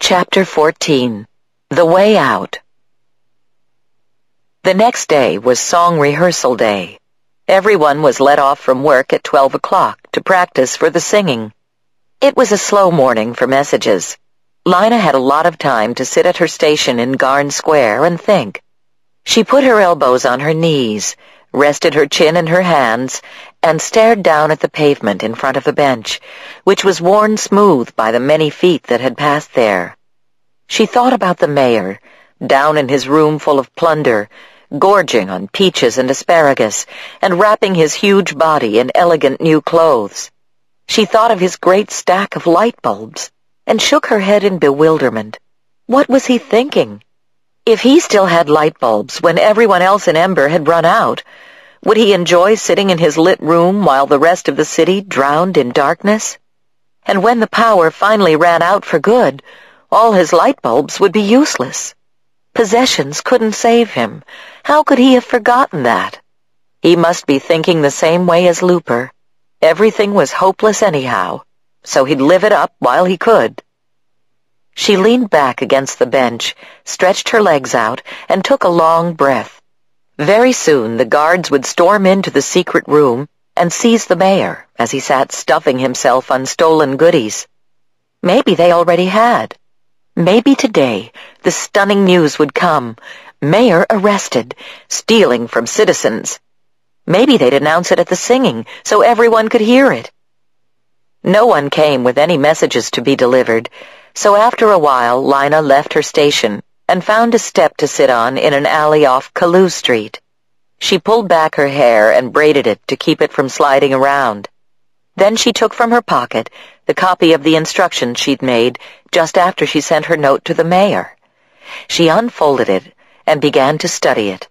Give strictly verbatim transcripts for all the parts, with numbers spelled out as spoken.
Chapter fourteen. The Way Out. The next day was song rehearsal day. Everyone was let off from work at twelve o'clock to practice for the singing. It was a slow morning for messages. Lina had a lot of time to sit at her station in Garn Square and think. She put her elbows on her knees, rested her chin in her hands, and stared down at the pavement in front of the bench, which was worn smooth by the many feet that had passed there. She thought about the mayor, down in his room full of plunder, gorging on peaches and asparagus, and wrapping his huge body in elegant new clothes. She thought of his great stack of light bulbs, and shook her head in bewilderment. What was he thinking? If he still had light bulbs when everyone else in Ember had run out, would he enjoy sitting in his lit room while the rest of the city drowned in darkness? And when the power finally ran out for good, all his light bulbs would be useless. Possessions couldn't save him. How could he have forgotten that? He must be thinking the same way as Looper. Everything was hopeless anyhow, so he'd live it up while he could. She leaned back against the bench, stretched her legs out, and took a long breath. Very soon the guards would storm into the secret room and seize the mayor as he sat stuffing himself on stolen goodies. Maybe they already had. Maybe today the stunning news would come. Mayor arrested, stealing from citizens. Maybe they'd announce it at the singing so everyone could hear it. No one came with any messages to be delivered, so after a while Lina left her station and found a step to sit on in an alley off Calloo Street. She pulled back her hair and braided it to keep it from sliding around. Then she took from her pocket the copy of the instructions she'd made just after she sent her note to the mayor. She unfolded it and began to study it.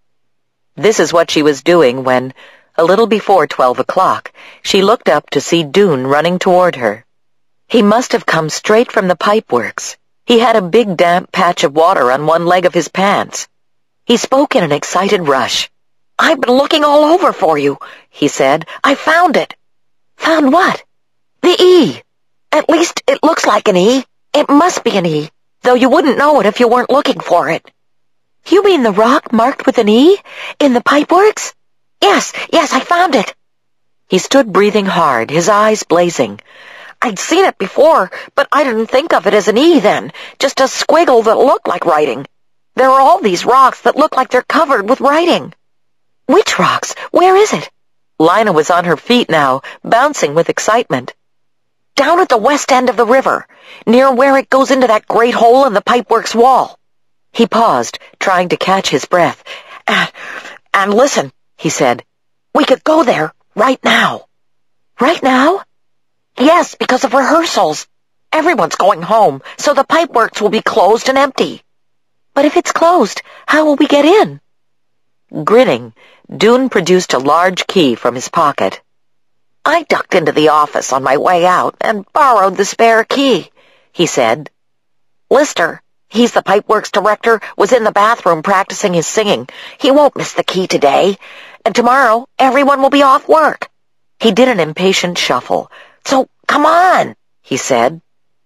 This is what she was doing when, a little before twelve o'clock, she looked up to see Doon running toward her. He must have come straight from the pipeworks. He had a big damp patch of water on one leg of his pants. He spoke in an excited rush. "I've been looking all over for you," he said. "I found it." "Found what?" "The E. At least it looks like an E. It must be an E, though you wouldn't know it if you weren't looking for it." "You mean the rock marked with an E? In the pipeworks?" "Yes, yes, I found it." He stood breathing hard, his eyes blazing. "I'd seen it before, but I didn't think of it as an E then, just a squiggle that looked like writing. There are all these rocks that look like they're covered with writing." "Which rocks? Where is it?" Lina was on her feet now, bouncing with excitement. "Down at the west end of the river, near where it goes into that great hole in the pipeworks wall." He paused, trying to catch his breath. And, and listen, he said, "we could go there right now." "Right now?" "Yes, because of rehearsals. Everyone's going home, so the pipeworks will be closed and empty." "But if it's closed, how will we get in?" Grinning, Doon produced a large key from his pocket. "I ducked into the office on my way out and borrowed the spare key," he said. "Lister, he's the pipeworks director, was in the bathroom practicing his singing. He won't miss the key today, and tomorrow everyone will be off work." He did an impatient shuffle. "So, come on," he said.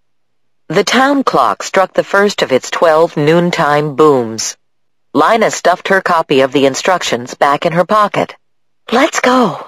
The town clock struck the first of its twelve noontime booms. Lina stuffed her copy of the instructions back in her pocket. "Let's go."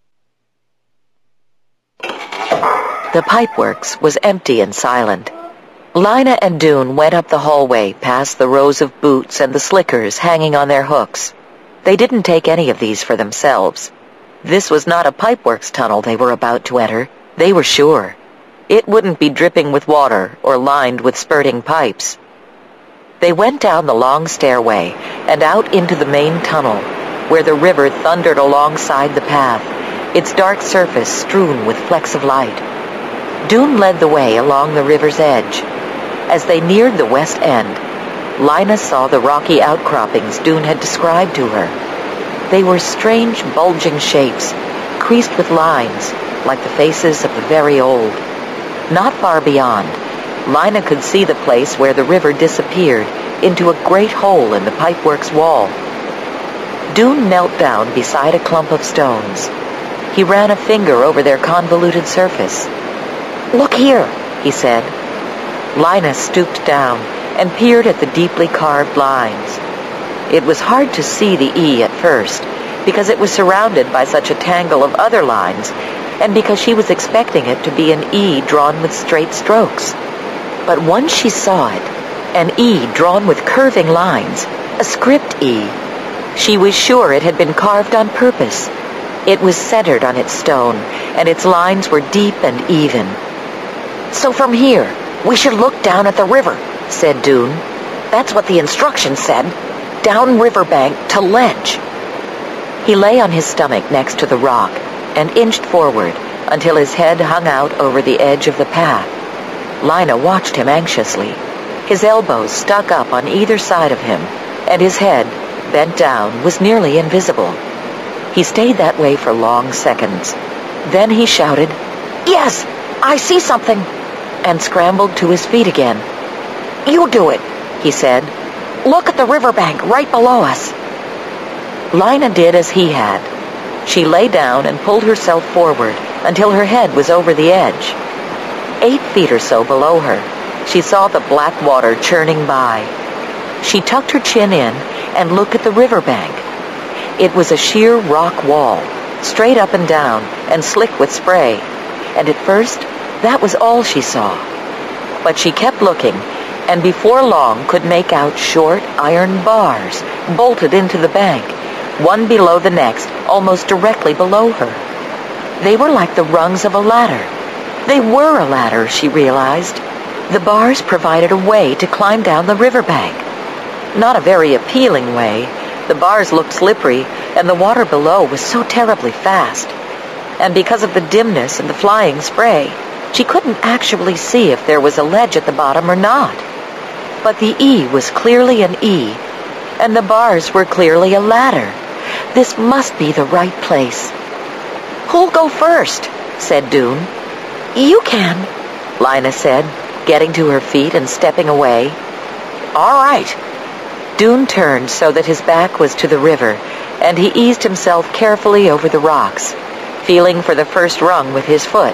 The pipeworks was empty and silent. Lina and Doon went up the hallway past the rows of boots and the slickers hanging on their hooks. They didn't take any of these for themselves. This was not a pipeworks tunnel they were about to enter. They were sure. It wouldn't be dripping with water or lined with spurting pipes. They went down the long stairway and out into the main tunnel, where the river thundered alongside the path, its dark surface strewn with flecks of light. Doon led the way along the river's edge. As they neared the west end, Lina saw the rocky outcroppings Doon had described to her. They were strange, bulging shapes, creased with lines, like the faces of the very old. Not far beyond, Lina could see the place where the river disappeared into a great hole in the pipeworks wall. Doon knelt down beside a clump of stones. He ran a finger over their convoluted surface. "Look here," he said. Lina stooped down and peered at the deeply carved lines. It was hard to see the E at first, because it was surrounded by such a tangle of other lines, and because she was expecting it to be an E drawn with straight strokes. But once she saw it, an E drawn with curving lines, a script E, she was sure it had been carved on purpose. It was centered on its stone, and its lines were deep and even. "So from here, we should look down at the river," said Doon. "That's what the instructions said. Down riverbank to ledge." He lay on his stomach next to the rock and inched forward until his head hung out over the edge of the path. Lina watched him anxiously. His elbows stuck up on either side of him, and his head, bent down, was nearly invisible. He stayed that way for long seconds. Then he shouted, "Yes, I see something," and scrambled to his feet again. "You do it," he said. "Look at the riverbank right below us." Lina did as he had. She lay down and pulled herself forward until her head was over the edge. Eight feet or so below her, she saw the black water churning by. She tucked her chin in and looked at the riverbank. It was a sheer rock wall, straight up and down and slick with spray, and at first, that was all she saw. But she kept looking, and before long could make out short iron bars bolted into the bank, one below the next, almost directly below her. They were like the rungs of a ladder. They were a ladder, she realized. The bars provided a way to climb down the riverbank. Not a very appealing way. The bars looked slippery, and the water below was so terribly fast. And because of the dimness and the flying spray, she couldn't actually see if there was a ledge at the bottom or not. But the E was clearly an E, and the bars were clearly a ladder. This must be the right place. "Who'll go first?" said Doon. "You can," Lina said, getting to her feet and stepping away. "All right." Doon turned so that his back was to the river, and he eased himself carefully over the rocks, feeling for the first rung with his foot.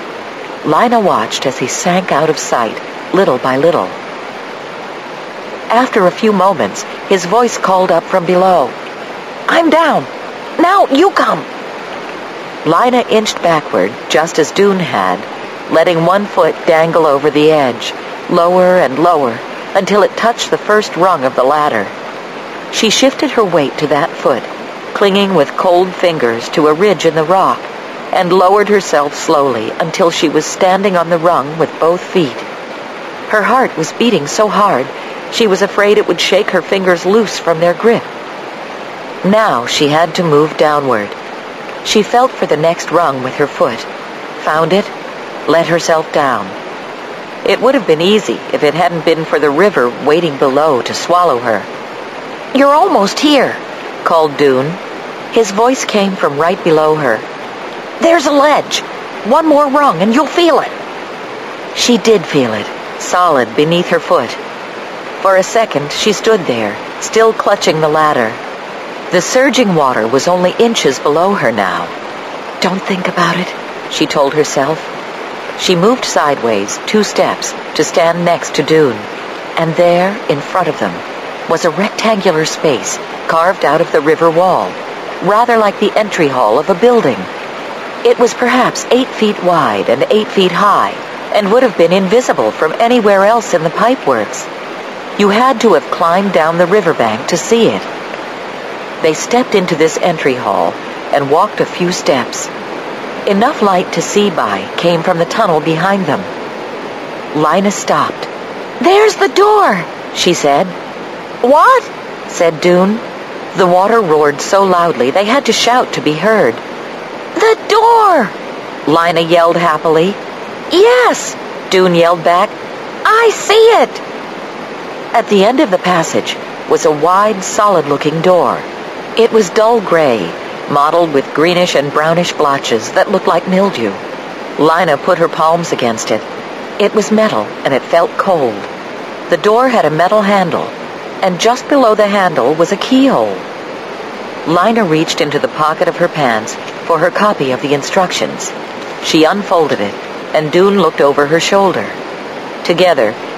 Lina watched as he sank out of sight, little by little. After a few moments, his voice called up from below. "I'm down. Now you come." Lina inched backward, just as Doon had, letting one foot dangle over the edge, lower and lower, until it touched the first rung of the ladder. She shifted her weight to that foot, clinging with cold fingers to a ridge in the rock, and lowered herself slowly until she was standing on the rung with both feet. Her heart was beating so hard, she was afraid it would shake her fingers loose from their grip. Now she had to move downward. She felt for the next rung with her foot, found it, let herself down. It would have been easy if it hadn't been for the river waiting below to swallow her. "You're almost here," called Doon. His voice came from right below her. "There's a ledge. One more rung and you'll feel it." She did feel it, solid beneath her foot. For a second, she stood there, still clutching the ladder. The surging water was only inches below her now. "Don't think about it," she told herself. She moved sideways, two steps, to stand next to Doon, and there, in front of them, was a rectangular space carved out of the river wall, rather like the entry hall of a building. It was perhaps eight feet wide and eight feet high, and would have been invisible from anywhere else in the pipeworks. You had to have climbed down the riverbank to see it. They stepped into this entry hall and walked a few steps. Enough light to see by came from the tunnel behind them. Lina stopped. "There's the door," she said. "What?" said Doon. The water roared so loudly they had to shout to be heard. "The door!" Lina yelled happily. "Yes," Doon yelled back. "I see it!" At the end of the passage was a wide, solid-looking door. It was dull gray, mottled with greenish and brownish blotches that looked like mildew. Lina put her palms against it. It was metal, and it felt cold. The door had a metal handle, and just below the handle was a keyhole. Lina reached into the pocket of her pants for her copy of the instructions. She unfolded it, and Doon looked over her shoulder. Together,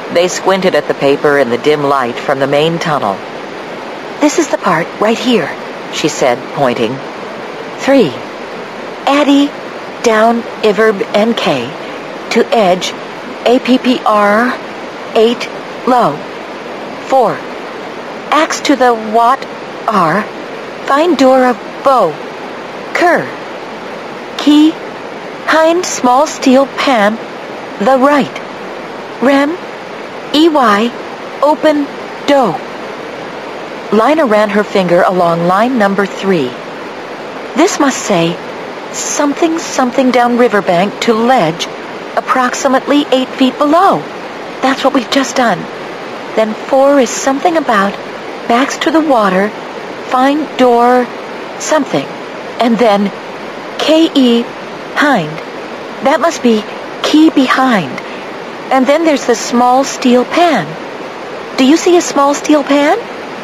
They squinted at the paper in the dim light from the main tunnel. "This is the part right here," she said, pointing. Three. Addy, down, Iverb, N K, to edge, A P P R, eight, low. Four. Axe to the Watt, R, find door of bow, cur. Key, hind small steel pan, the right. Rem, E Y, open, dough. Lina ran her finger along line number three. This must say, something something down riverbank to ledge, approximately eight feet below. That's what we've just done. Then four is something about backs to the water, find door, something. And then K E, hind. That must be key behind. And then there's the small steel pan. Do you see a small steel pan?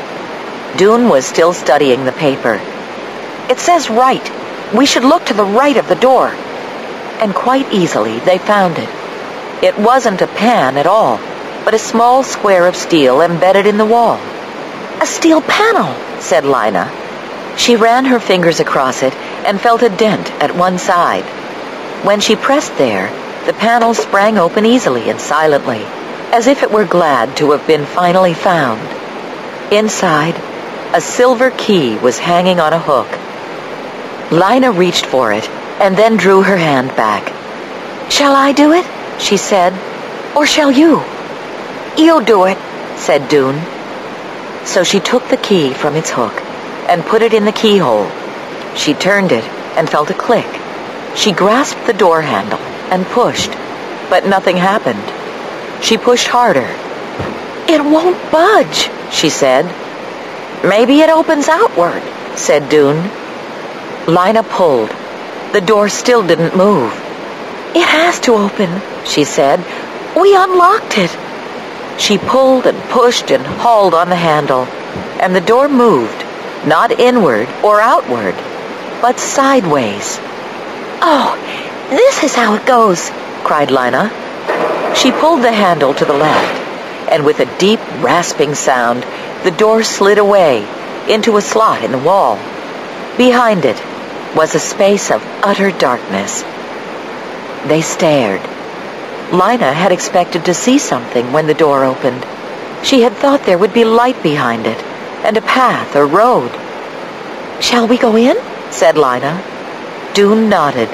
Dune was still studying the paper. It says right. We should look to the right of the door. And quite easily they found it. It wasn't a pan at all, but a small square of steel embedded in the wall. A steel panel, said Lina. She ran her fingers across it and felt a dent at one side. When she pressed there, the panel sprang open easily and silently, as if it were glad to have been finally found. Inside, a silver key was hanging on a hook. Lina reached for it and then drew her hand back. "Shall I do it?" she said. "Or shall you?" "You do it," said Dune. So she took the key from its hook and put it in the keyhole. She turned it and felt a click. She grasped the door handle and pushed, but nothing happened. She pushed harder. "It won't budge," she said. "Maybe it opens outward," said Dune. Lina pulled. The door still didn't move. "It has to open," she said. "We unlocked it." She pulled and pushed and hauled on the handle, and the door moved, not inward or outward, but sideways. "Oh, this is how it goes," cried Lina. She pulled the handle to the left, and with a deep, rasping sound, the door slid away into a slot in the wall. Behind it was a space of utter darkness. They stared. Lina had expected to see something when the door opened. She had thought there would be light behind it, and a path or road. "Shall we go in?" said Lina. Dune nodded.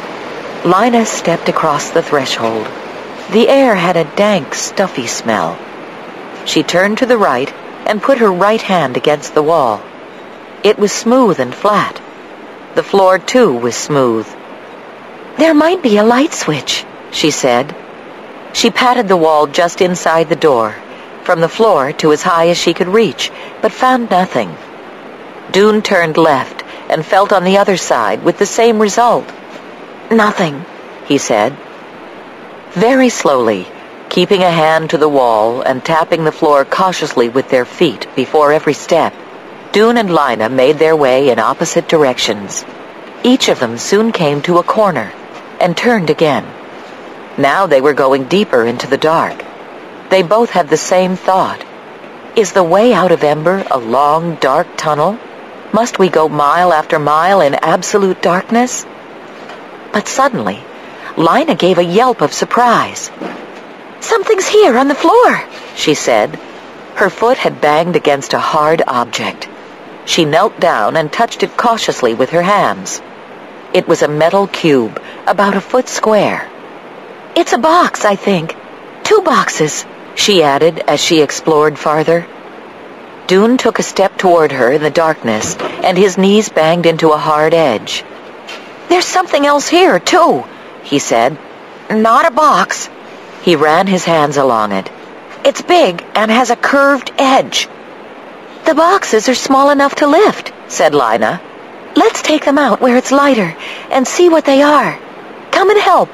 Lina stepped across the threshold. The air had a dank, stuffy smell. She turned to the right and put her right hand against the wall. It was smooth and flat. The floor, too, was smooth. "There might be a light switch," she said. She patted the wall just inside the door, from the floor to as high as she could reach, but found nothing. Dune turned left and felt on the other side with the same result. "Nothing," he said. Very slowly, keeping a hand to the wall and tapping the floor cautiously with their feet before every step, Dune and Lina made their way in opposite directions. Each of them soon came to a corner and turned again. Now they were going deeper into the dark. They both had the same thought. Is the way out of Ember a long, dark tunnel? Must we go mile after mile in absolute darkness? But suddenly, Lina gave a yelp of surprise. "Something's here on the floor," she said. Her foot had banged against a hard object. She knelt down and touched it cautiously with her hands. It was a metal cube, about a foot square. "It's a box, I think. Two boxes," she added as she explored farther. Dune took a step toward her in the darkness, and his knees banged into a hard edge. "There's something else here, too," he said. "Not a box." He ran his hands along it. "It's big and has a curved edge." "The boxes are small enough to lift," said Lina. "Let's take them out where it's lighter and see what they are. Come and help."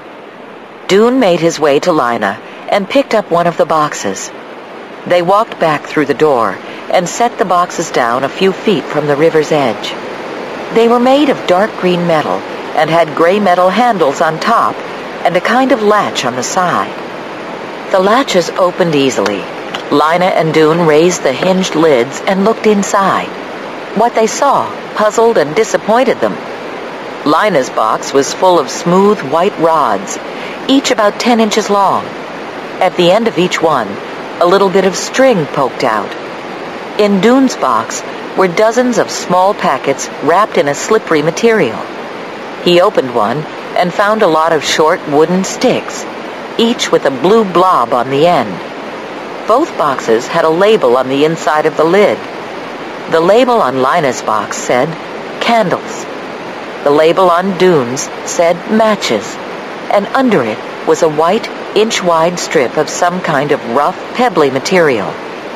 Dune made his way to Lina and picked up one of the boxes. They walked back through the door and set the boxes down a few feet from the river's edge. They were made of dark green metal and had gray metal handles on top and a kind of latch on the side. The latches opened easily. Lina and Dune raised the hinged lids and looked inside. What they saw puzzled and disappointed them. Lina's box was full of smooth white rods, each about ten inches long. At the end of each one, a little bit of string poked out. In Dune's box were dozens of small packets wrapped in a slippery material. He opened one and found a lot of short wooden sticks, each with a blue blob on the end. Both boxes had a label on the inside of the lid. The label on Lina's box said candles. The label on Dune's said matches, and under it was a white, inch-wide strip of some kind of rough, pebbly material.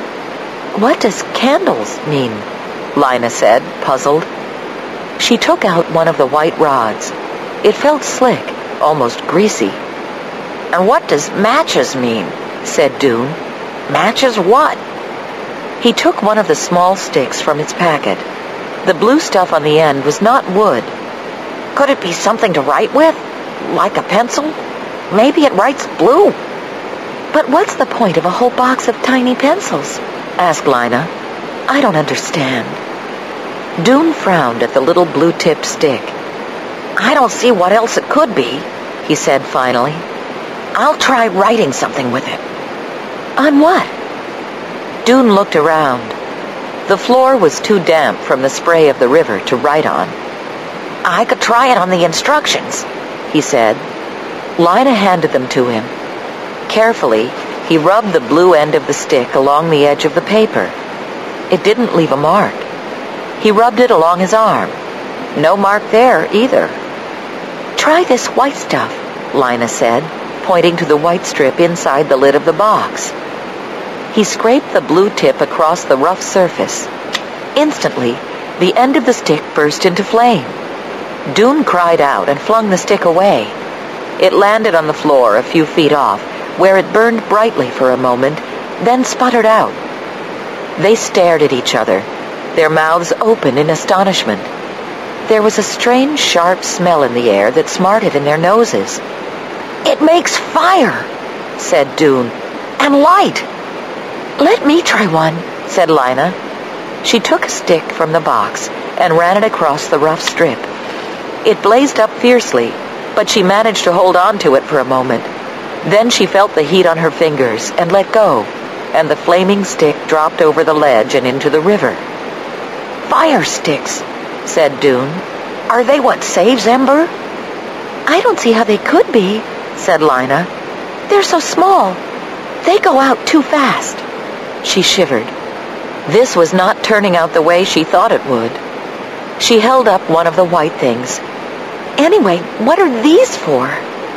"What does candles mean?" Lina said, puzzled. She took out one of the white rods. It felt slick, almost greasy. "And what does matches mean?" said Dune. "Matches what?" He took one of the small sticks from its packet. The blue stuff on the end was not wood. "Could it be something to write with? Like a pencil? Maybe it writes blue." "But what's the point of a whole box of tiny pencils?" asked Lina. "I don't understand." Dune frowned at the little blue-tipped stick. "I don't see what else it could be," he said finally. "I'll try writing something with it." "On what?" Dune looked around. The floor was too damp from the spray of the river to write on. "I could try it on the instructions," he said. Lina handed them to him. Carefully, he rubbed the blue end of the stick along the edge of the paper. It didn't leave a mark. He rubbed it along his arm. No mark there either. "Try this white stuff," Lina said, pointing to the white strip inside the lid of the box. He scraped the blue tip across the rough surface. Instantly, the end of the stick burst into flame. Dune cried out and flung the stick away. It landed on the floor a few feet off, where it burned brightly for a moment, then sputtered out. They stared at each other, their mouths open in astonishment. There was a strange, sharp smell in the air that smarted in their noses. "It makes fire," said Dune, "and light." "Let me try one," said Lina. She took a stick from the box and ran it across the rough strip. It blazed up fiercely, but she managed to hold on to it for a moment. Then she felt the heat on her fingers and let go, and the flaming stick dropped over the ledge and into the river. "Fire sticks," said Dune. "Are they what saves Ember?" "I don't see how they could be," said Lina. "They're so small. They go out too fast." She shivered. This was not turning out the way she thought it would. She held up one of the white things. "Anyway, what are these for?"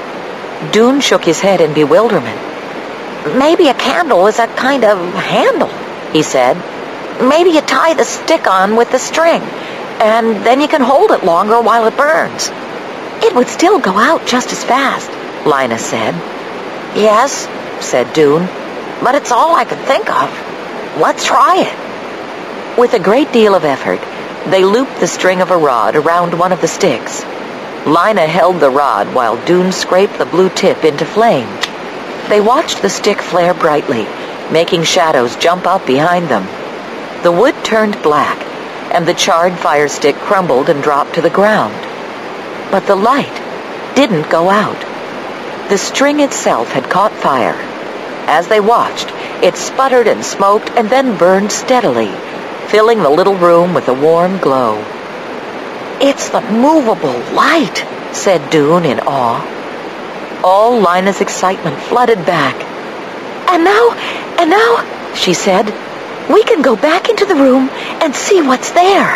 Dune shook his head in bewilderment. "Maybe a candle is a kind of handle," he said. "Maybe you tie the stick on with the string, and then you can hold it longer while it burns." "It would still go out just as fast," Lina said. "Yes," said Dune, "but it's all I could think of. Let's try it." With a great deal of effort, they looped the string of a rod around one of the sticks. Lina held the rod while Dune scraped the blue tip into flame. They watched the stick flare brightly, making shadows jump up behind them. The wood turned black, and the charred fire stick crumbled and dropped to the ground. But the light didn't go out. The string itself had caught fire. As they watched, it sputtered and smoked and then burned steadily, filling the little room with a warm glow. "It's the movable light," said Dune in awe. All Lina's excitement flooded back. "And now, and now," she said, "we can go back into the room and see what's there."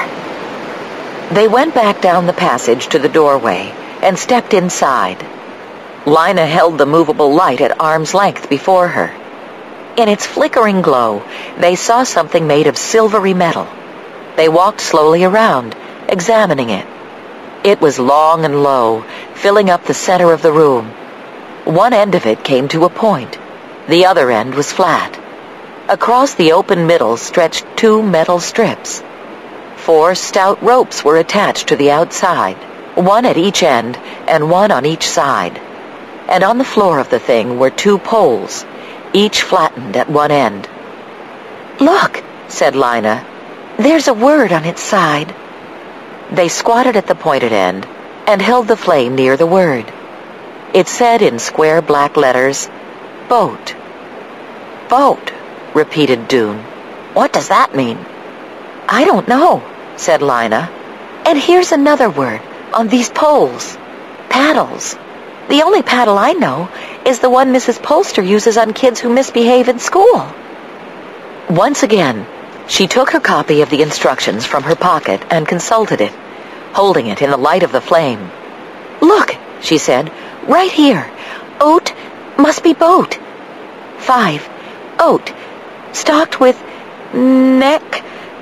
They went back down the passage to the doorway and stepped inside. Lina held the movable light at arm's length before her. In its flickering glow, they saw something made of silvery metal. They walked slowly around, examining it. It was long and low, filling up the center of the room. One end of it came to a point. The other end was flat. Across the open middle stretched two metal strips. Four stout ropes were attached to the outside, one at each end and one on each side. And on the floor of the thing were two poles, each flattened at one end. "Look," said Lina. "There's a word on its side." They squatted at the pointed end and held the flame near the word. It said in square black letters, "Boat." "Boat," repeated Doon. "What does that mean?" "I don't know," said Lina. "And here's another word on these poles. Paddles. The only paddle I know is the one Missus Polster uses on kids who misbehave in school." Once again, she took her copy of the instructions from her pocket and consulted it, holding it in the light of the flame. "Look," she said, "right here. Oat must be boat. Five. Oat. Stocked with neck.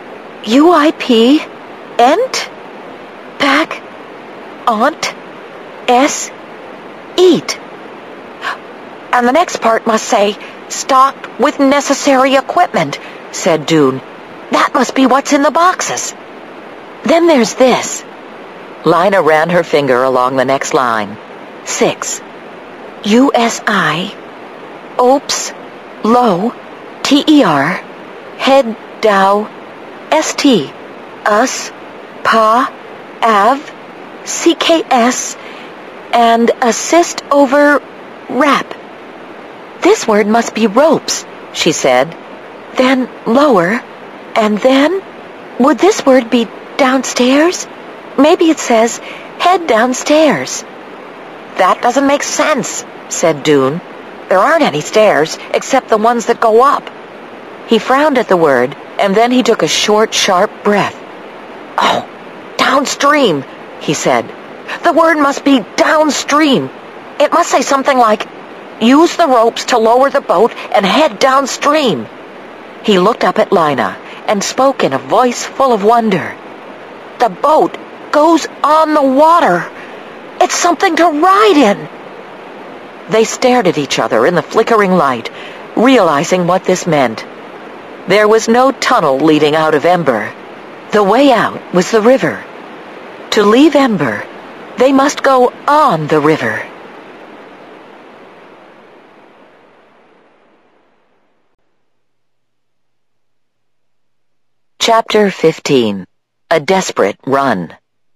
U I P. Ent. Pack. Aunt. S. Eat. And the next part must say, stocked with necessary equipment," said Doon. "That must be what's in the boxes. Then there's this." Lina ran her finger along the next line. Six. U S I. Oops. Low. T E R. Head dow. S T. Us. Pa. Av. C K S. And assist over wrap. "This word must be ropes," she said. "Then lower, and then, would this word be downstairs? Maybe it says head downstairs." "That doesn't make sense," said Doon. "There aren't any stairs except the ones that go up." He frowned at the word, and then he took a short, sharp breath. "Oh, downstream," he said. "The word must be downstream. It must say something like, use the ropes to lower the boat and head downstream." He looked up at Lina and spoke in a voice full of wonder. "The boat goes on the water. It's something to ride in." They stared at each other in the flickering light, realizing what this meant. There was no tunnel leading out of Ember. The way out was the river. To leave Ember, they must go on the river. Chapter fifteen. A Desperate Run.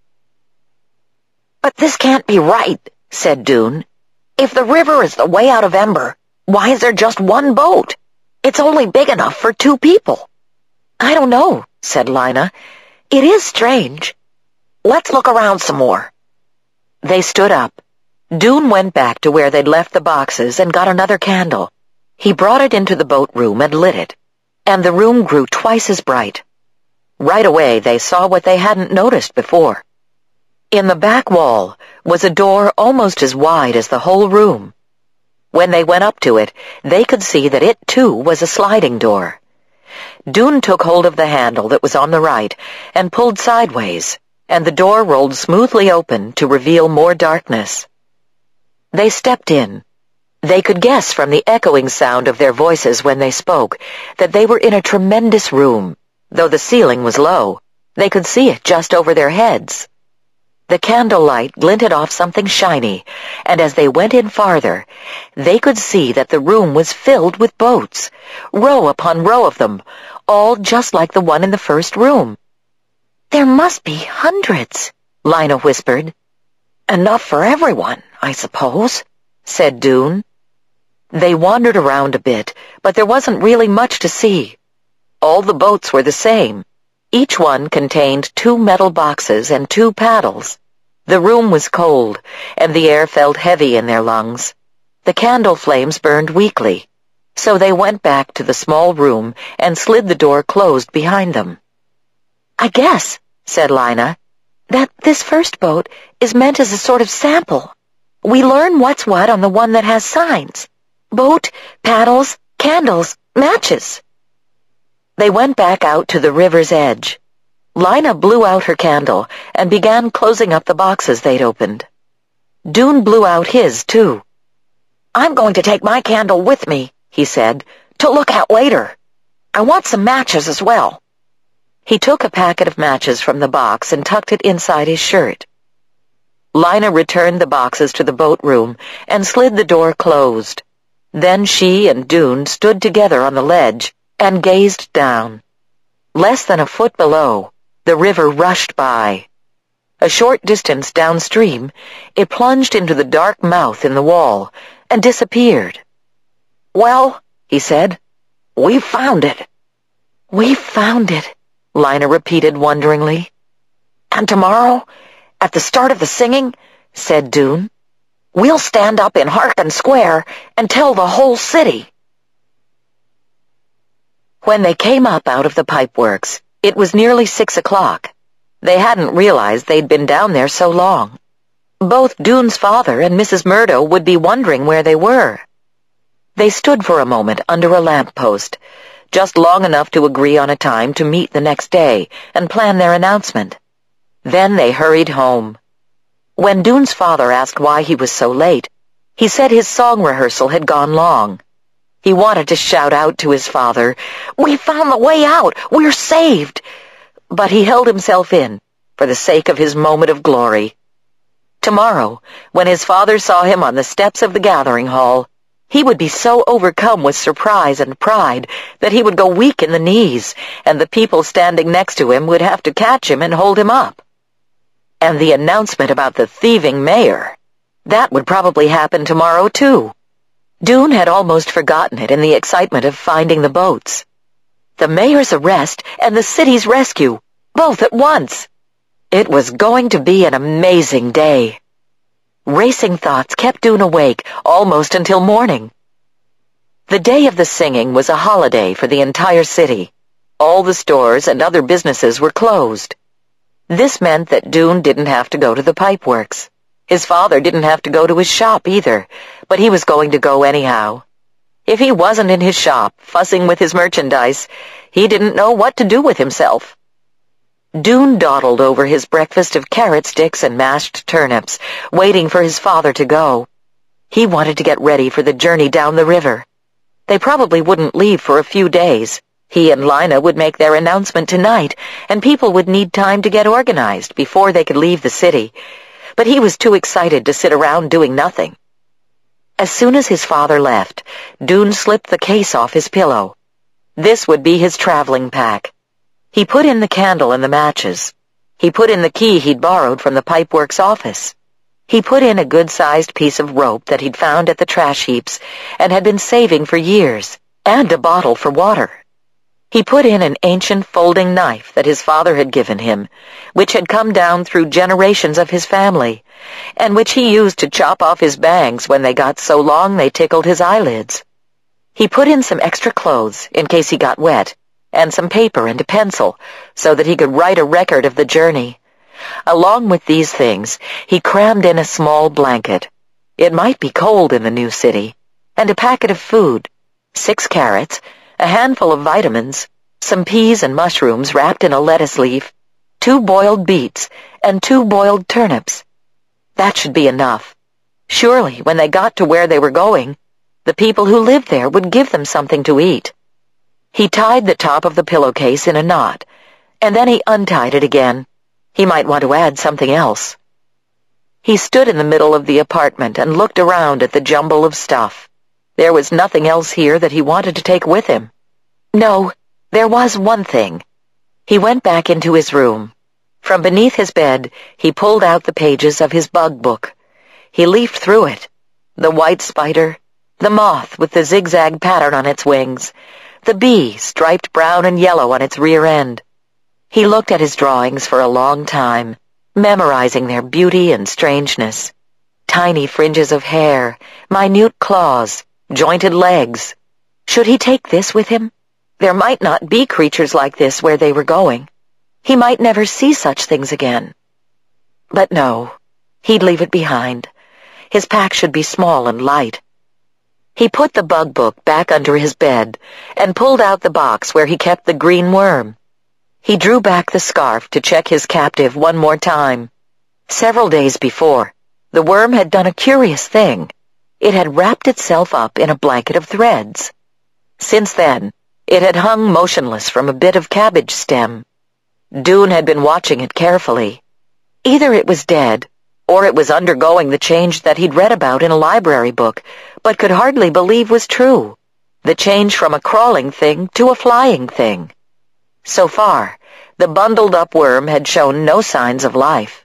"But this can't be right," said Doon. "If the river is the way out of Ember, why is there just one boat? It's only big enough for two people." "I don't know," said Lina. "It is strange. Let's look around some more." They stood up. Doon went back to where they'd left the boxes and got another candle. He brought it into the boat room and lit it, and the room grew twice as bright. Right away they saw what they hadn't noticed before. In the back wall was a door almost as wide as the whole room. When they went up to it, they could see that it too was a sliding door. Doon took hold of the handle that was on the right and pulled sideways, and the door rolled smoothly open to reveal more darkness. They stepped in. They could guess from the echoing sound of their voices when they spoke that they were in a tremendous room. Though the ceiling was low, they could see it just over their heads. The candlelight glinted off something shiny, and as they went in farther, they could see that the room was filled with boats, row upon row of them, all just like the one in the first room. "There must be hundreds," Lina whispered. "Enough for everyone, I suppose," said Doon. They wandered around a bit, but there wasn't really much to see. All the boats were the same. Each one contained two metal boxes and two paddles. The room was cold, and the air felt heavy in their lungs. The candle flames burned weakly, so they went back to the small room and slid the door closed behind them. "I guess," said Lina, "that this first boat is meant as a sort of sample. We learn what's what on the one that has signs. Boat, paddles, candles, matches." They went back out to the river's edge. Lina blew out her candle and began closing up the boxes they'd opened. Doon blew out his, too. "I'm going to take my candle with me," he said, "to look at later. I want some matches as well." He took a packet of matches from the box and tucked it inside his shirt. Lina returned the boxes to the boat room and slid the door closed. Then she and Doon stood together on the ledge and gazed down. Less than a foot below, the river rushed by. A short distance downstream, it plunged into the dark mouth in the wall and disappeared. "Well," he said, "we found it." "We found it," Lina repeated wonderingly. "And tomorrow, at the start of the singing," said Doon, "we'll stand up in Harkin Square and tell the whole city." When they came up out of the pipeworks, it was nearly six o'clock. They hadn't realized they'd been down there so long. Both Doon's father and Missus Murdo would be wondering where they were. They stood for a moment under a lamp-post, just long enough to agree on a time to meet the next day and plan their announcement. Then they hurried home. When Doon's father asked why he was so late, he said his song rehearsal had gone long. He wanted to shout out to his father, "We found the way out! We're saved!" But he held himself in, for the sake of his moment of glory. Tomorrow, when his father saw him on the steps of the gathering hall, he would be so overcome with surprise and pride that he would go weak in the knees, and the people standing next to him would have to catch him and hold him up. And the announcement about the thieving mayor, that would probably happen tomorrow, too. Doon had almost forgotten it in the excitement of finding the boats. The mayor's arrest and the city's rescue, both at once. It was going to be an amazing day. Racing thoughts kept Doon awake almost until morning. The day of the singing was a holiday for the entire city. All the stores and other businesses were closed. This meant that Doon didn't have to go to the pipeworks. His father didn't have to go to his shop either, but he was going to go anyhow. If he wasn't in his shop, fussing with his merchandise, he didn't know what to do with himself. Doon dawdled over his breakfast of carrot sticks and mashed turnips, waiting for his father to go. He wanted to get ready for the journey down the river. They probably wouldn't leave for a few days. He and Lina would make their announcement tonight, and people would need time to get organized before they could leave the city. But he was too excited to sit around doing nothing. As soon as his father left, Doon slipped the case off his pillow. This would be his traveling pack. He put in the candle and the matches. He put in the key he'd borrowed from the pipeworks office. He put in a good-sized piece of rope that he'd found at the trash heaps and had been saving for years, and a bottle for water. He put in an ancient folding knife that his father had given him, which had come down through generations of his family, and which he used to chop off his bangs when they got so long they tickled his eyelids. He put in some extra clothes in case he got wet, and some paper and a pencil so that he could write a record of the journey. Along with these things, he crammed in a small blanket. It might be cold in the new city, and a packet of food, six carrots, a handful of vitamins, some peas and mushrooms wrapped in a lettuce leaf, two boiled beets, and two boiled turnips. That should be enough. Surely, when they got to where they were going, the people who lived there would give them something to eat. He tied the top of the pillowcase in a knot, and then he untied it again. He might want to add something else. He stood in the middle of the apartment and looked around at the jumble of stuff. There was nothing else here that he wanted to take with him. No, there was one thing. He went back into his room. From beneath his bed, he pulled out the pages of his bug book. He leafed through it. The white spider, the moth with the zigzag pattern on its wings, the bee striped brown and yellow on its rear end. He looked at his drawings for a long time, memorizing their beauty and strangeness. Tiny fringes of hair, minute claws, jointed legs. Should he take this with him? There might not be creatures like this where they were going. He might never see such things again. But no, he'd leave it behind. His pack should be small and light. He put the bug book back under his bed and pulled out the box where he kept the green worm. He drew back the scarf to check his captive one more time. Several days before, the worm had done a curious thing. It had wrapped itself up in a blanket of threads. Since then, it had hung motionless from a bit of cabbage stem. Doon had been watching it carefully. Either it was dead, or it was undergoing the change that he'd read about in a library book, but could hardly believe was true. The change from a crawling thing to a flying thing. So far, the bundled-up worm had shown no signs of life.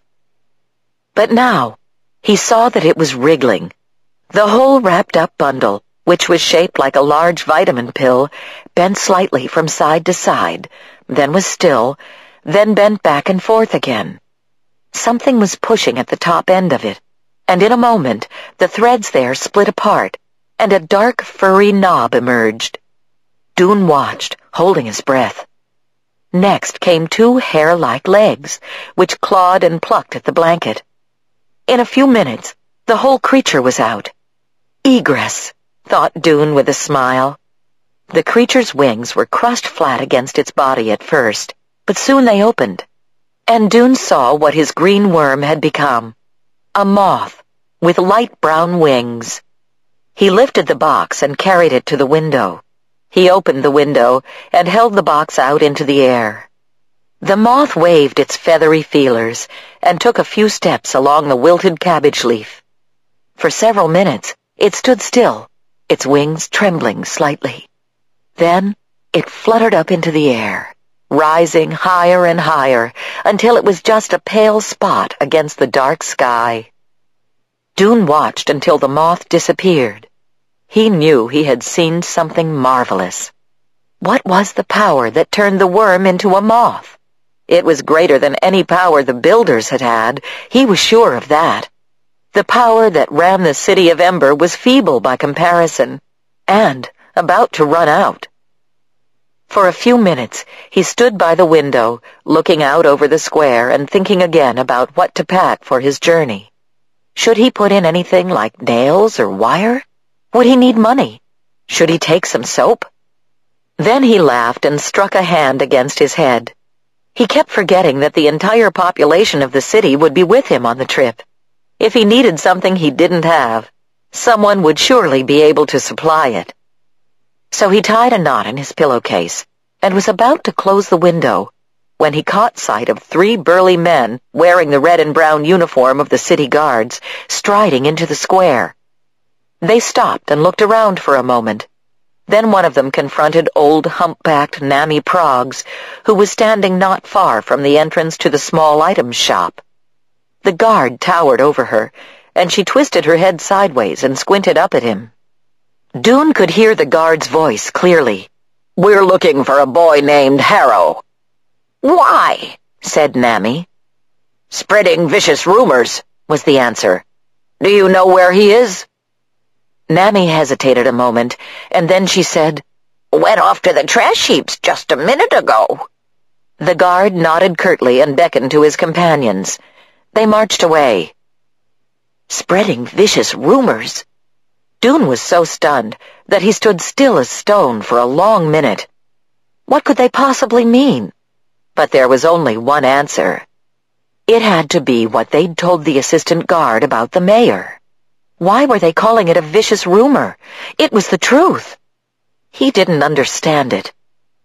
But now, he saw that it was wriggling. The whole wrapped-up bundle, which was shaped like a large vitamin pill, bent slightly from side to side, then was still, then bent back and forth again. Something was pushing at the top end of it, and in a moment the threads there split apart, and a dark, furry knob emerged. Doon watched, holding his breath. Next came two hair-like legs, which clawed and plucked at the blanket. In a few minutes, the whole creature was out. Egress, thought Doon with a smile. The creature's wings were crushed flat against its body at first, but soon they opened, and Doon saw what his green worm had become. A moth, with light brown wings. He lifted the box and carried it to the window. He opened the window and held the box out into the air. The moth waved its feathery feelers and took a few steps along the wilted cabbage leaf. For several minutes, it stood still, its wings trembling slightly. Then it fluttered up into the air, rising higher and higher until it was just a pale spot against the dark sky. Doon watched until the moth disappeared. He knew he had seen something marvelous. What was the power that turned the worm into a moth? It was greater than any power the builders had had, he was sure of that. The power that ran the city of Ember was feeble by comparison, and about to run out. For a few minutes he stood by the window, looking out over the square and thinking again about what to pack for his journey. Should he put in anything like nails or wire? Would he need money? Should he take some soap? Then he laughed and struck a hand against his head. He kept forgetting that the entire population of the city would be with him on the trip. If he needed something he didn't have, someone would surely be able to supply it. So he tied a knot in his pillowcase and was about to close the window when he caught sight of three burly men wearing the red and brown uniform of the city guards striding into the square. They stopped and looked around for a moment. Then one of them confronted old humpbacked Nammy Proggs, who was standing not far from the entrance to the small items shop. The guard towered over her, and she twisted her head sideways and squinted up at him. Doon could hear the guard's voice clearly. "We're looking for a boy named Harrow." "Why?" said Nammy. "Spreading vicious rumors," was the answer. "Do you know where he is?" Nammy hesitated a moment, and then she said, "Went off to the trash heaps just a minute ago." The guard nodded curtly and beckoned to his companions. They marched away. Spreading vicious rumors. Doon was so stunned that he stood still as stone for a long minute. What could they possibly mean? But there was only one answer. It had to be what they'd told the assistant guard about the mayor. Why were they calling it a vicious rumor? It was the truth. He didn't understand it.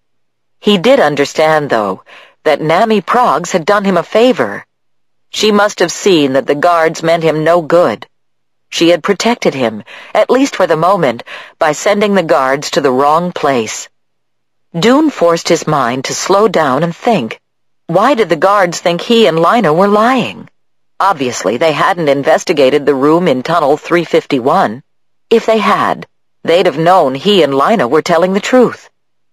He did understand, though, that Nammy Proggs had done him a favor. She must have seen that the guards meant him no good. She had protected him, at least for the moment, by sending the guards to the wrong place. Doon forced his mind to slow down and think. Why did the guards think he and Lina were lying? Obviously, they hadn't investigated the room in Tunnel three fifty-one. If they had, they'd have known he and Lina were telling the truth.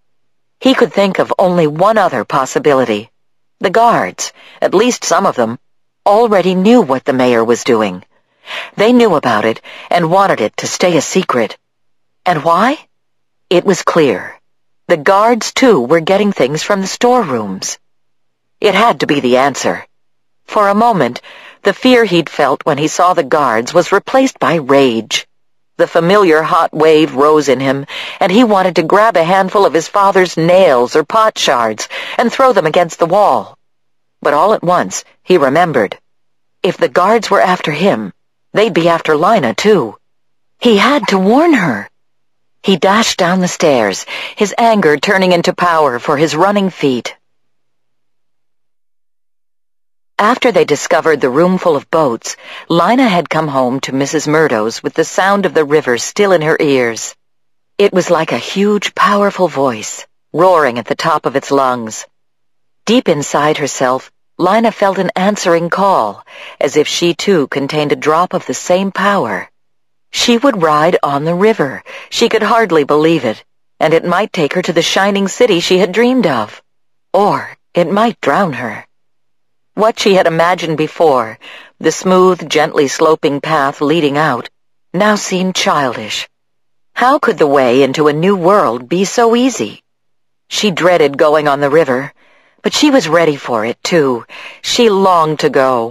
He could think of only one other possibility. The guards, at least some of them, already knew what the mayor was doing. They knew about it and wanted it to stay a secret. And why? It was clear. The guards, too, were getting things from the storerooms. It had to be the answer. For a moment, the fear he'd felt when he saw the guards was replaced by rage. The familiar hot wave rose in him, and he wanted to grab a handful of his father's nails or pot shards and throw them against the wall. But all at once, he remembered. If the guards were after him, they'd be after Lina, too. He had to warn her. He dashed down the stairs, his anger turning into power for his running feet. After they discovered the room full of boats, Lina had come home to Missus Murdo's with the sound of the river still in her ears. It was like a huge, powerful voice, roaring at the top of its lungs. Deep inside herself, Lina felt an answering call, as if she too contained a drop of the same power. She would ride on the river. She could hardly believe it, and it might take her to the shining city she had dreamed of. Or it might drown her. What she had imagined before, the smooth, gently sloping path leading out, now seemed childish. How could the way into a new world be so easy? She dreaded going on the river, but she was ready for it, too. She longed to go.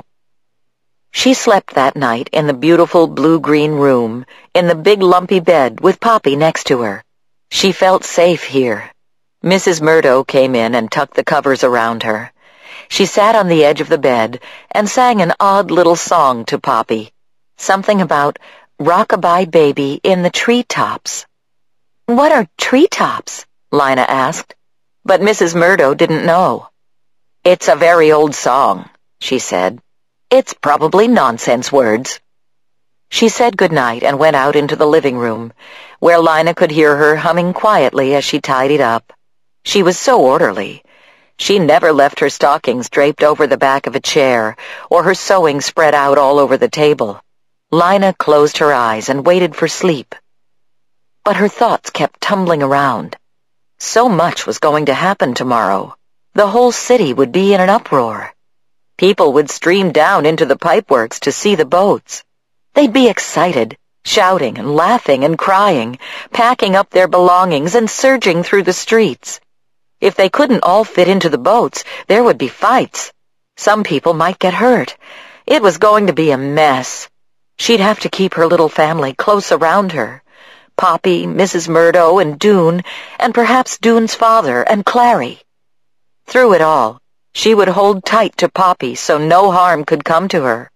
She slept that night in the beautiful blue-green room, in the big lumpy bed with Poppy next to her. She felt safe here. Missus Murdo came in and tucked the covers around her. She sat on the edge of the bed and sang an odd little song to Poppy, something about rock-a-bye baby in the treetops. "What are treetops?" Lina asked, but Missus Murdo didn't know. "It's a very old song," she said. "It's probably nonsense words." She said goodnight and went out into the living room, where Lina could hear her humming quietly as she tidied up. She was so orderly. She never left her stockings draped over the back of a chair, or her sewing spread out all over the table. Lina closed her eyes and waited for sleep. But her thoughts kept tumbling around. So much was going to happen tomorrow. The whole city would be in an uproar. People would stream down into the pipeworks to see the boats. They'd be excited, shouting and laughing and crying, packing up their belongings and surging through the streets. If they couldn't all fit into the boats, there would be fights. Some people might get hurt. It was going to be a mess. She'd have to keep her little family close around her. Poppy, Missus Murdo, and Doone, and perhaps Doone's father and Clary. Through it all, she would hold tight to Poppy so no harm could come to her.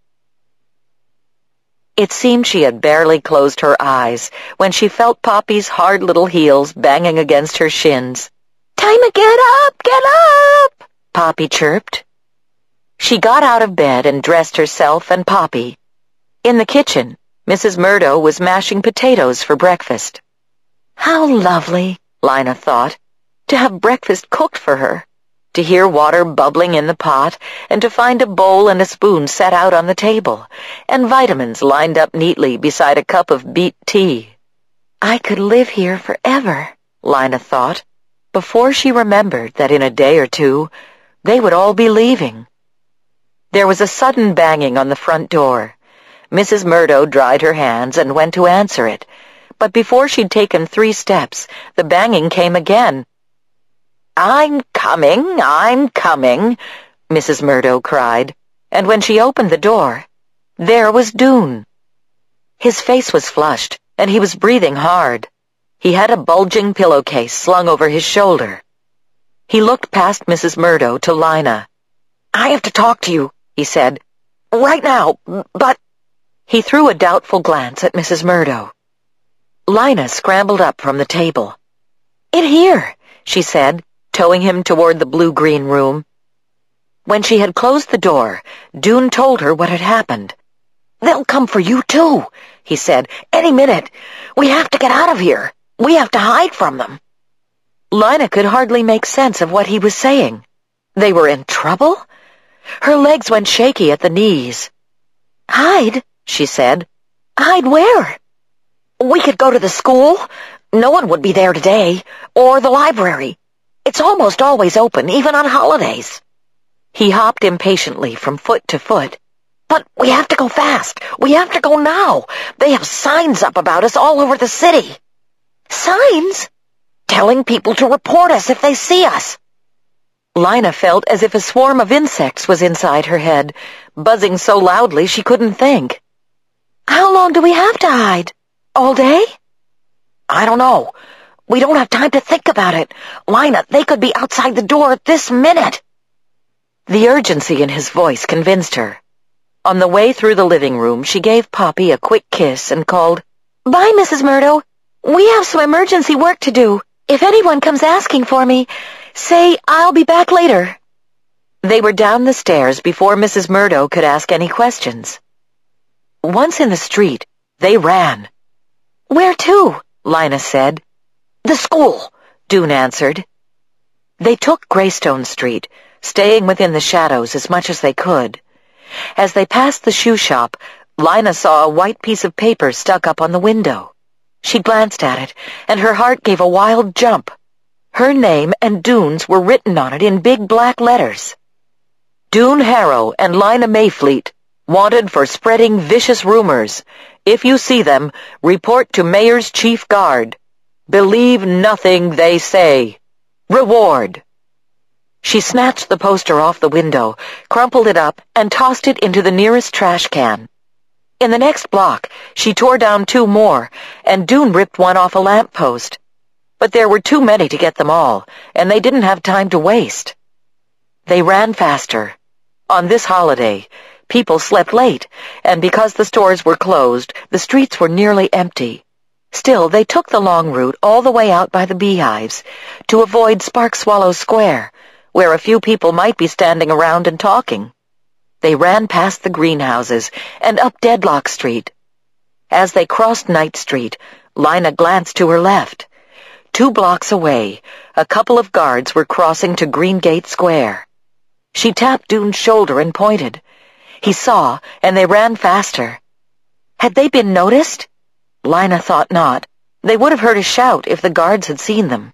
It seemed she had barely closed her eyes when she felt Poppy's hard little heels banging against her shins. "Time to get up, get up!" Poppy chirped. She got out of bed and dressed herself and Poppy. In the kitchen, Missus Murdo was mashing potatoes for breakfast. How lovely, Lina thought, to have breakfast cooked for her, to hear water bubbling in the pot, and to find a bowl and a spoon set out on the table, and vitamins lined up neatly beside a cup of beet tea. I could live here forever, Lina thought, before she remembered that in a day or two they would all be leaving. There was a sudden banging on the front door. Missus Murdo dried her hands and went to answer it, but before she'd taken three steps, the banging came again. "I'm coming, I'm coming," Missus Murdo cried, and when she opened the door, there was Doone. His face was flushed, and he was breathing hard. He had a bulging pillowcase slung over his shoulder. He looked past Missus Murdo to Lina. "I have to talk to you," he said. "Right now, but—" He threw a doubtful glance at Missus Murdo. Lina scrambled up from the table. "In here," she said, towing him toward the blue-green room. When she had closed the door, Doone told her what had happened. "They'll come for you, too," he said. "Any minute. We have to get out of here. We have to hide from them." Lina could hardly make sense of what he was saying. They were in trouble? Her legs went shaky at the knees. "Hide?" she said. "Hide where?" "We could go to the school. No one would be there today. Or the library. It's almost always open, even on holidays." He hopped impatiently from foot to foot. "But we have to go fast. We have to go now. They have signs up about us all over the city." "Signs?" "Telling people to report us if they see us." Lina felt as if a swarm of insects was inside her head, buzzing so loudly she couldn't think. "How long do we have to hide? All day?" "I don't know. We don't have time to think about it. Lina, they could be outside the door at this minute." The urgency in his voice convinced her. On the way through the living room, she gave Poppy a quick kiss and called, "Bye, Missus Murdo. We have some emergency work to do. If anyone comes asking for me, say I'll be back later." They were down the stairs before Missus Murdo could ask any questions. Once in the street, they ran. "Where to?" Lina said. "The school," Doone answered. They took Greystone Street, staying within the shadows as much as they could. As they passed the shoe shop, Lina saw a white piece of paper stuck up on the window. She glanced at it, and her heart gave a wild jump. Her name and Doone's were written on it in big black letters. Doone Harrow and Lina Mayfleet, wanted for spreading vicious rumors. If you see them, report to Mayor's Chief Guard. Believe nothing they say. Reward. She snatched the poster off the window, crumpled it up, and tossed it into the nearest trash can. In the next block, she tore down two more, and Doone ripped one off a lamp post. But there were too many to get them all, and they didn't have time to waste. They ran faster. On this holiday, people slept late, and because the stores were closed, the streets were nearly empty. Still, they took the long route all the way out by the beehives to avoid Spark Swallow Square, where a few people might be standing around and talking. They ran past the greenhouses and up Deadlock Street. As they crossed Knight Street, Lina glanced to her left. Two blocks away, a couple of guards were crossing to Greengate Square. She tapped Doone's shoulder and pointed. He saw, and they ran faster. Had they been noticed? Lina thought not. They would have heard a shout if the guards had seen them.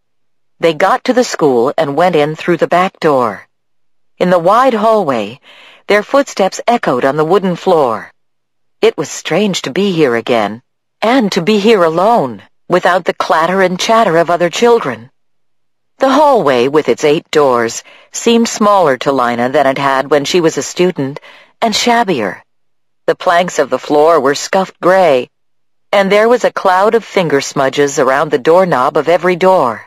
They got to the school and went in through the back door. In the wide hallway, their footsteps echoed on the wooden floor. It was strange to be here again, and to be here alone, without the clatter and chatter of other children. The hallway, with its eight doors, seemed smaller to Lina than it had when she was a student, and shabbier. The planks of the floor were scuffed gray, and there was a cloud of finger smudges around the doorknob of every door.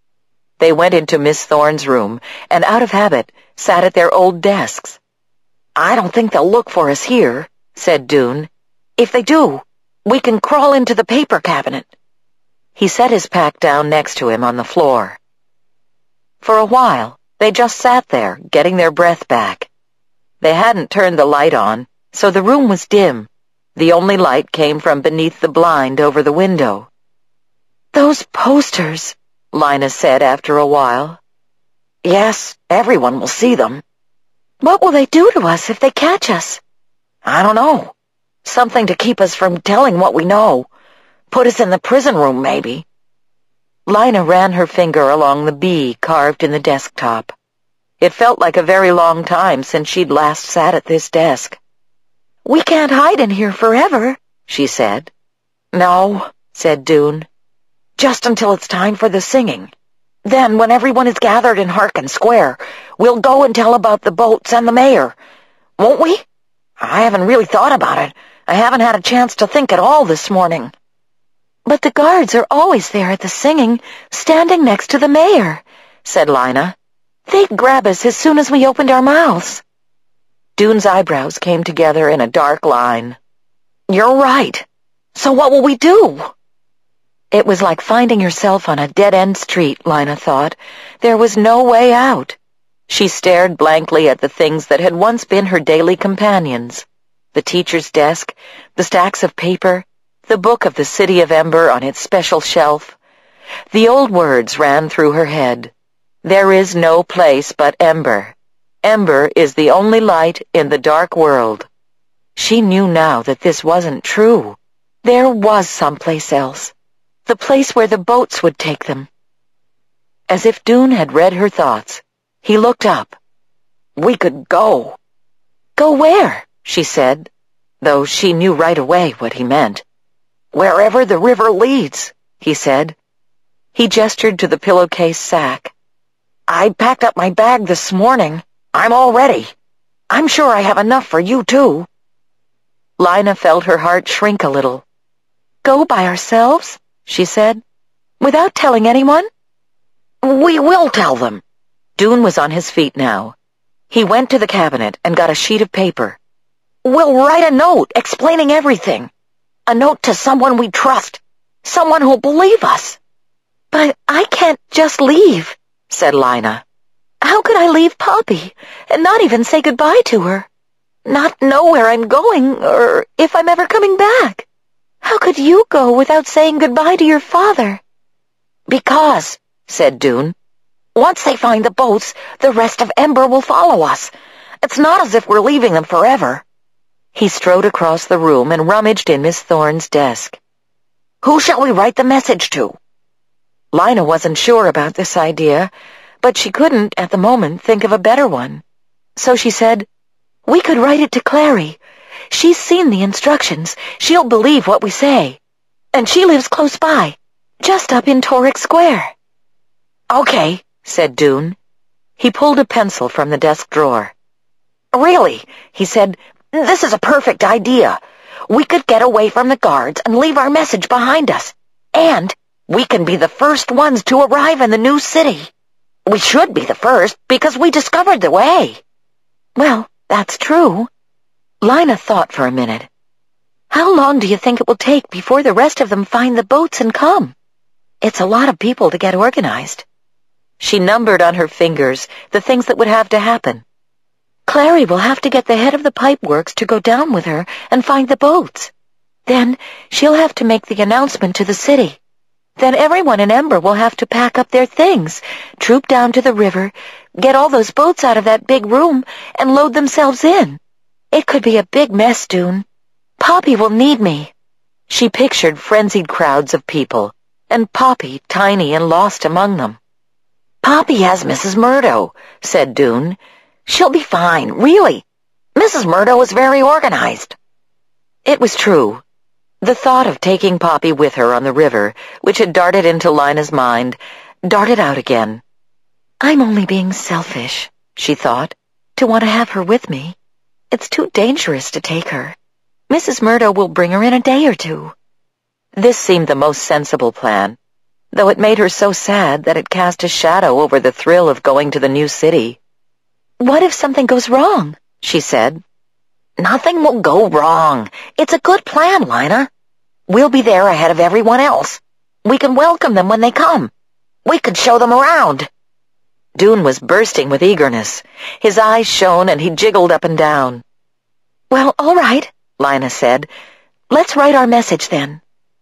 They went into Miss Thorne's room, and out of habit, sat at their old desks. "I don't think they'll look for us here," said Doone. "If they do, we can crawl into the paper cabinet." He set his pack down next to him on the floor. For a while, they just sat there, getting their breath back. They hadn't turned the light on, so the room was dim. The only light came from beneath the blind over the window. "Those posters," Lina said after a while. "Yes, everyone will see them." "What will they do to us if they catch us?" "I don't know. Something to keep us from telling what we know. Put us in the prison room, maybe." Lina ran her finger along the B carved in the desktop. It felt like a very long time since she'd last sat at this desk. "We can't hide in here forever," she said. "No," said Doone. "Just until it's time for the singing. Then, when everyone is gathered in Harkin Square, we'll go and tell about the boats and the mayor. Won't we? I haven't really thought about it. I haven't had a chance to think at all this morning." "But the guards are always there at the singing, standing next to the mayor," said Lina. "They'd grab us as soon as we opened our mouths." Doone's eyebrows came together in a dark line. "You're right. So what will we do?" It was like finding yourself on a dead-end street, Lina thought. There was no way out. She stared blankly at the things that had once been her daily companions. The teacher's desk, the stacks of paper, the book of the City of Ember on its special shelf. The old words ran through her head. There is no place but Ember. Ember is the only light in the dark world. She knew now that this wasn't true. There was someplace else. The place where the boats would take them. As if Doone had read her thoughts, he looked up. "We could go." "Go where?" she said, though she knew right away what he meant. "Wherever the river leads," he said. He gestured to the pillowcase sack. "I packed up my bag this morning. I'm all ready. I'm sure I have enough for you, too." Lina felt her heart shrink a little. "Go by ourselves?" she said. "Without telling anyone?" "We will tell them." Doone was on his feet now. He went to the cabinet and got a sheet of paper. "We'll write a note explaining everything. A note to someone we trust. Someone who'll believe us." "But I can't just leave," said Lina. How could I leave Poppy and not even say goodbye to her? Not know where I'm going or if I'm ever coming back? How could you go without saying goodbye to your father?" "Because," said Doone, "once they find the boats, the rest of Ember will follow us. It's not as if we're leaving them forever." He strode across the room and rummaged in Miss Thorne's desk. "Who shall we write the message to?" Lina wasn't sure about this idea, but she couldn't, at the moment, think of a better one. So she said, "We could write it to Clary. She's seen the instructions. She'll believe what we say. And she lives close by, just up in Toric Square." "Okay," said Doone. He pulled a pencil from the desk drawer. "Really," he said, "this is a perfect idea. We could get away from the guards and leave our message behind us. And we can be the first ones to arrive in the new city. We should be the first because we discovered the way." "Well, that's true." Lina thought for a minute. "How long do you think it will take before the rest of them find the boats and come? It's a lot of people to get organized." She numbered on her fingers the things that would have to happen. Clary will have to get the head of the pipeworks to go down with her and find the boats. Then she'll have to make the announcement to the city. Then everyone in Ember will have to pack up their things, troop down to the river, get all those boats out of that big room, and load themselves in. It could be a big mess, Doone. Poppy will need me." She pictured frenzied crowds of people, and Poppy tiny and lost among them. "Poppy has Missus Murdo," said Doone. "She'll be fine, really. Missus Murdo is very organized." It was true. The thought of taking Poppy with her on the river, which had darted into Lina's mind, darted out again. "I'm only being selfish," she thought, "to want to have her with me. It's too dangerous to take her. Missus Murdo will bring her in a day or two." This seemed the most sensible plan, though it made her so sad that it cast a shadow over the thrill of going to the new city. "What if something goes wrong?" she said. "Nothing will go wrong. It's a good plan, Lina. We'll be there ahead of everyone else. We can welcome them when they come. We could show them around." Doone was bursting with eagerness. His eyes shone and he jiggled up and down. "Well, all right," Lina said. "Let's write our message then."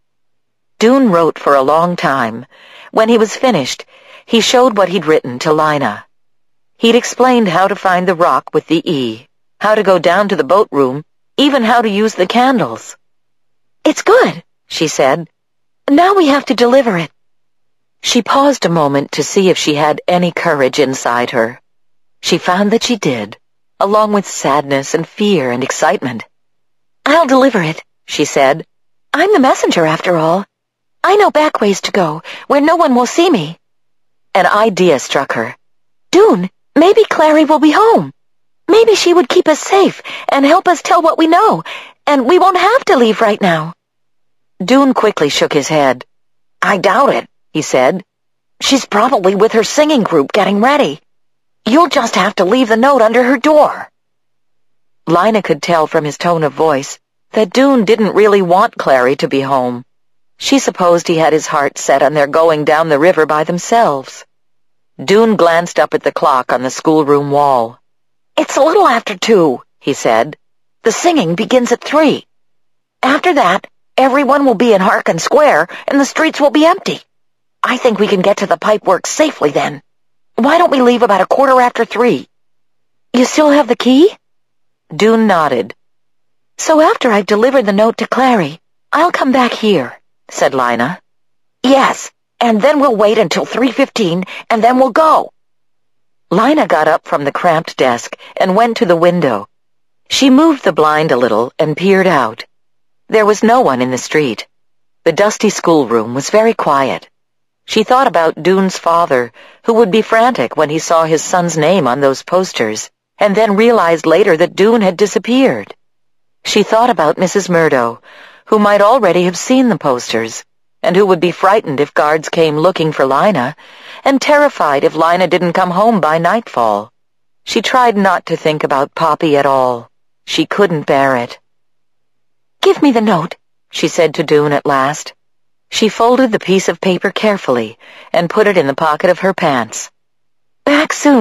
Doone wrote for a long time. When he was finished, he showed what he'd written to Lina. He'd explained how to find the rock with the E, how to go down to the boat room, even how to use the candles. "It's good," she said. "Now we have to deliver it." She paused a moment to see if she had any courage inside her. She found that she did, along with sadness and fear and excitement. "I'll deliver it," she said. "I'm the messenger, after all. I know back ways to go, where no one will see me." An idea struck her. "Doone, maybe Clary will be home. Maybe she would keep us safe and help us tell what we know, and we won't have to leave right now." Doone quickly shook his head. "I doubt it," he said. "She's probably with her singing group getting ready. You'll just have to leave the note under her door." Lina could tell from his tone of voice that Doone didn't really want Clary to be home. She supposed he had his heart set on their going down the river by themselves. Doone glanced up at the clock on the schoolroom wall. "It's a little after two," he said. "The singing begins at three. After that, everyone will be in Harkin Square, and the streets will be empty. I think we can get to the pipeworks safely then. Why don't we leave about a quarter after three?" "You still have the key?" Doone nodded. "So after I've delivered the note to Clary, I'll come back here," said Lina. "Yes, and then we'll wait until three fifteen, and then we'll go." Lina got up from the cramped desk and went to the window. She moved the blind a little and peered out. There was no one in the street. The dusty schoolroom was very quiet. She thought about Doone's father, who would be frantic when he saw his son's name on those posters, and then realized later that Doone had disappeared. She thought about Missus Murdo, who might already have seen the posters, and who would be frightened if guards came looking for Lina, and terrified if Lina didn't come home by nightfall. She tried not to think about Poppy at all. She couldn't bear it. "Give me the note," she said to Doone at last. She folded the piece of paper carefully and put it in the pocket of her pants. "Back soon,"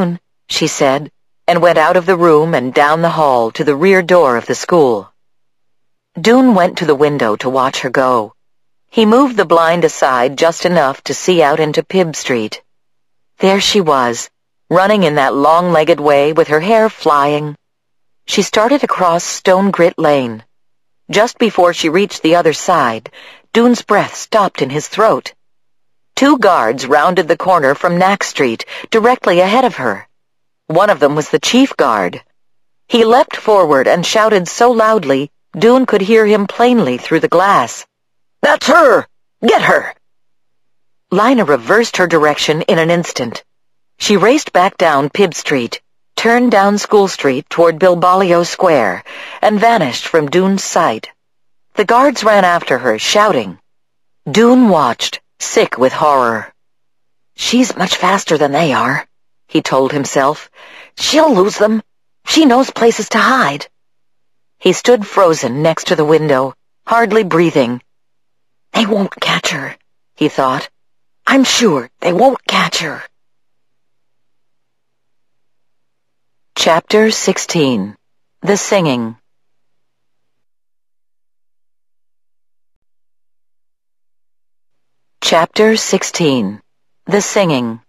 she said, and went out of the room and down the hall to the rear door of the school. Doone went to the window to watch her go. He moved the blind aside just enough to see out into Pibb Street. There she was, running in that long-legged way with her hair flying. She started across Stone Grit Lane. Just before she reached the other side, Doone's breath stopped in his throat. Two guards rounded the corner from Knack Street, directly ahead of her. One of them was the chief guard. He leapt forward and shouted so loudly, Doone could hear him plainly through the glass. "That's her! Get her!" Lina reversed her direction in an instant. She raced back down Pibb Street, turned down School Street toward Bilbalio Square, and vanished from Doone's sight. The guards ran after her, shouting. Doone watched, sick with horror. "She's much faster than they are," he told himself. "She'll lose them. She knows places to hide." He stood frozen next to the window, hardly breathing. "They won't catch her," he thought. "I'm sure they won't catch her." Chapter sixteen. The Singing. Chapter sixteen. The Singing.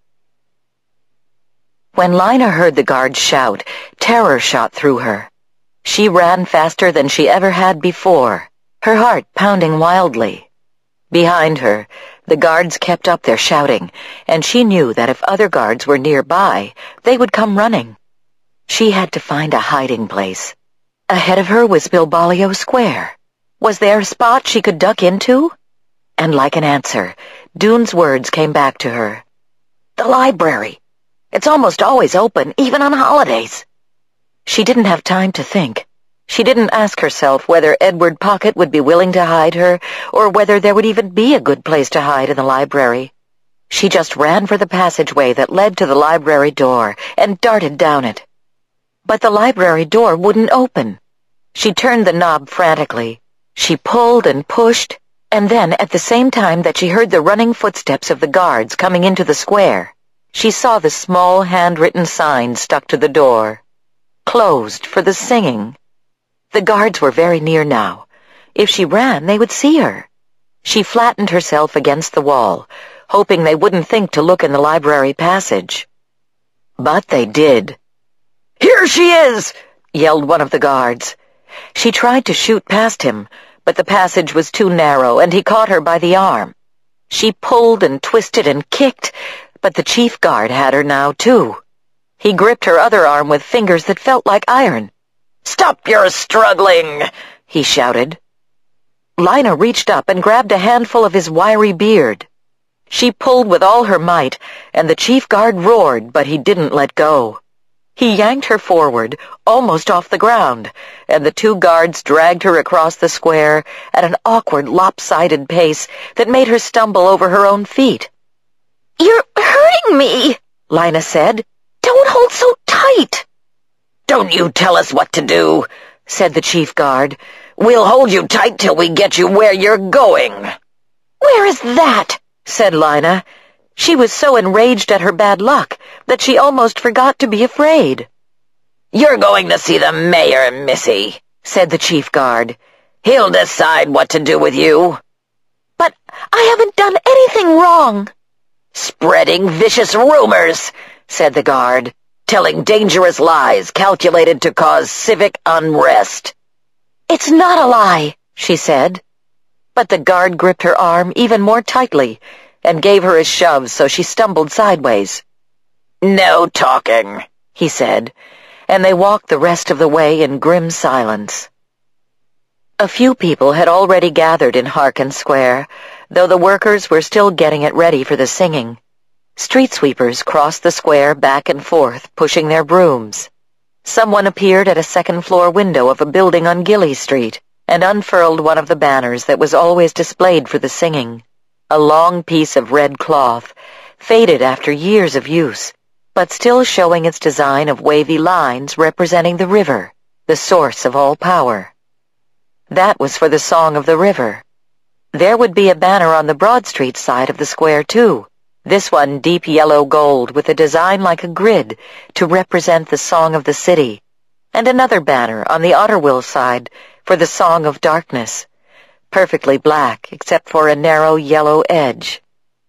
When Lina heard the guard shout, terror shot through her. She ran faster than she ever had before, her heart pounding wildly. Behind her, the guards kept up their shouting, and she knew that if other guards were nearby, they would come running. She had to find a hiding place. Ahead of her was Bilbalio Square. Was there a spot she could duck into? And like an answer, Doone's words came back to her. "The library. It's almost always open, even on holidays." She didn't have time to think. She didn't ask herself whether Edward Pocket would be willing to hide her, or whether there would even be a good place to hide in the library. She just ran for the passageway that led to the library door and darted down it. But the library door wouldn't open. She turned the knob frantically. She pulled and pushed, and then, at the same time that she heard the running footsteps of the guards coming into the square, she saw the small handwritten sign stuck to the door. Closed for the singing. The guards were very near now. If she ran, they would see her. She flattened herself against the wall, hoping they wouldn't think to look in the library passage. But they did. "Here she is!" yelled one of the guards. She tried to shoot past him, but the passage was too narrow, and he caught her by the arm. She pulled and twisted and kicked, but the chief guard had her now, too. He gripped her other arm with fingers that felt like iron. "Stop your struggling!" he shouted. Lina reached up and grabbed a handful of his wiry beard. She pulled with all her might, and the chief guard roared, but he didn't let go. He yanked her forward, almost off the ground, and the two guards dragged her across the square at an awkward, lopsided pace that made her stumble over her own feet. "You're hurting me," Lina said. "Don't hold so tight." "Don't you tell us what to do," said the chief guard. "We'll hold you tight till we get you where you're going." "Where is that?" said Lina. She was so enraged at her bad luck that she almost forgot to be afraid. "You're going to see the mayor, missy," said the chief guard. "He'll decide what to do with you." "But I haven't done anything wrong." "Spreading vicious rumors," said the guard, "telling dangerous lies calculated to cause civic unrest." "It's not a lie," she said. But the guard gripped her arm even more tightly and gave her a shove so she stumbled sideways. "No talking," he said, and they walked the rest of the way in grim silence. A few people had already gathered in Harkin Square, though the workers were still getting it ready for the singing. Street sweepers crossed the square back and forth, pushing their brooms. Someone appeared at a second-floor window of a building on Gilly Street and unfurled one of the banners that was always displayed for the singing. A long piece of red cloth, faded after years of use, but still showing its design of wavy lines representing the river, the source of all power. That was for the Song of the River. There would be a banner on the Broad Street side of the square, too, this one deep yellow gold with a design like a grid to represent the song of the city, and another banner on the Otterwheel side for the Song of Darkness, perfectly black except for a narrow yellow edge.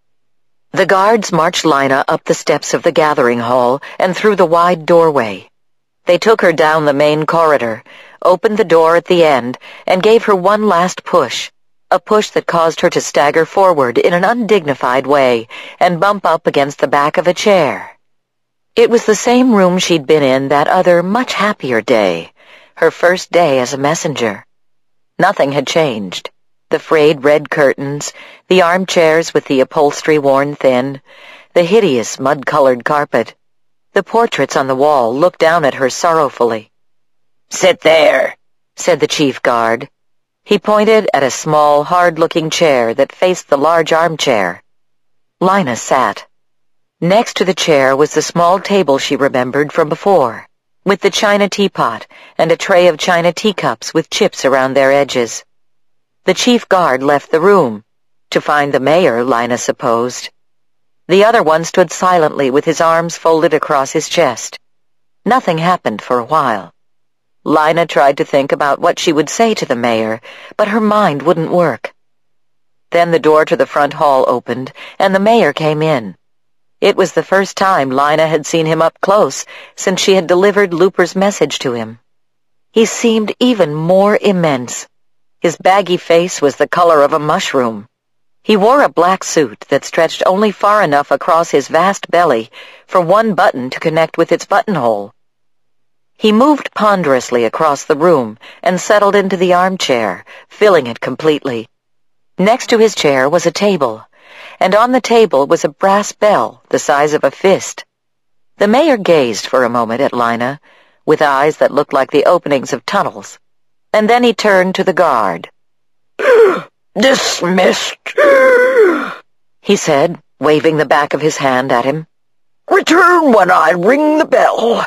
The guards marched Lina up the steps of the gathering hall and through the wide doorway. They took her down the main corridor, opened the door at the end, and gave her one last push, a push that caused her to stagger forward in an undignified way and bump up against the back of a chair. It was the same room she'd been in that other, much happier day, her first day as a messenger. Nothing had changed. The frayed red curtains, the armchairs with the upholstery worn thin, the hideous mud-colored carpet. The portraits on the wall looked down at her sorrowfully. "Sit there," said the chief guard. He pointed at a small, hard-looking chair that faced the large armchair. Lina sat. Next to the chair was the small table she remembered from before, with the china teapot and a tray of china teacups with chips around their edges. The chief guard left the room, to find the mayor, Lina supposed. The other one stood silently with his arms folded across his chest. Nothing happened for a while. Lina tried to think about what she would say to the mayor, but her mind wouldn't work. Then the door to the front hall opened, and the mayor came in. It was the first time Lina had seen him up close since she had delivered Looper's message to him. He seemed even more immense. His baggy face was the color of a mushroom. He wore a black suit that stretched only far enough across his vast belly for one button to connect with its buttonhole. He moved ponderously across the room and settled into the armchair, filling it completely. Next to his chair was a table, and on the table was a brass bell the size of a fist. The mayor gazed for a moment at Lina, with eyes that looked like the openings of tunnels, and then he turned to the guard. "Dismissed," he said, waving the back of his hand at him. "Return when I ring the bell."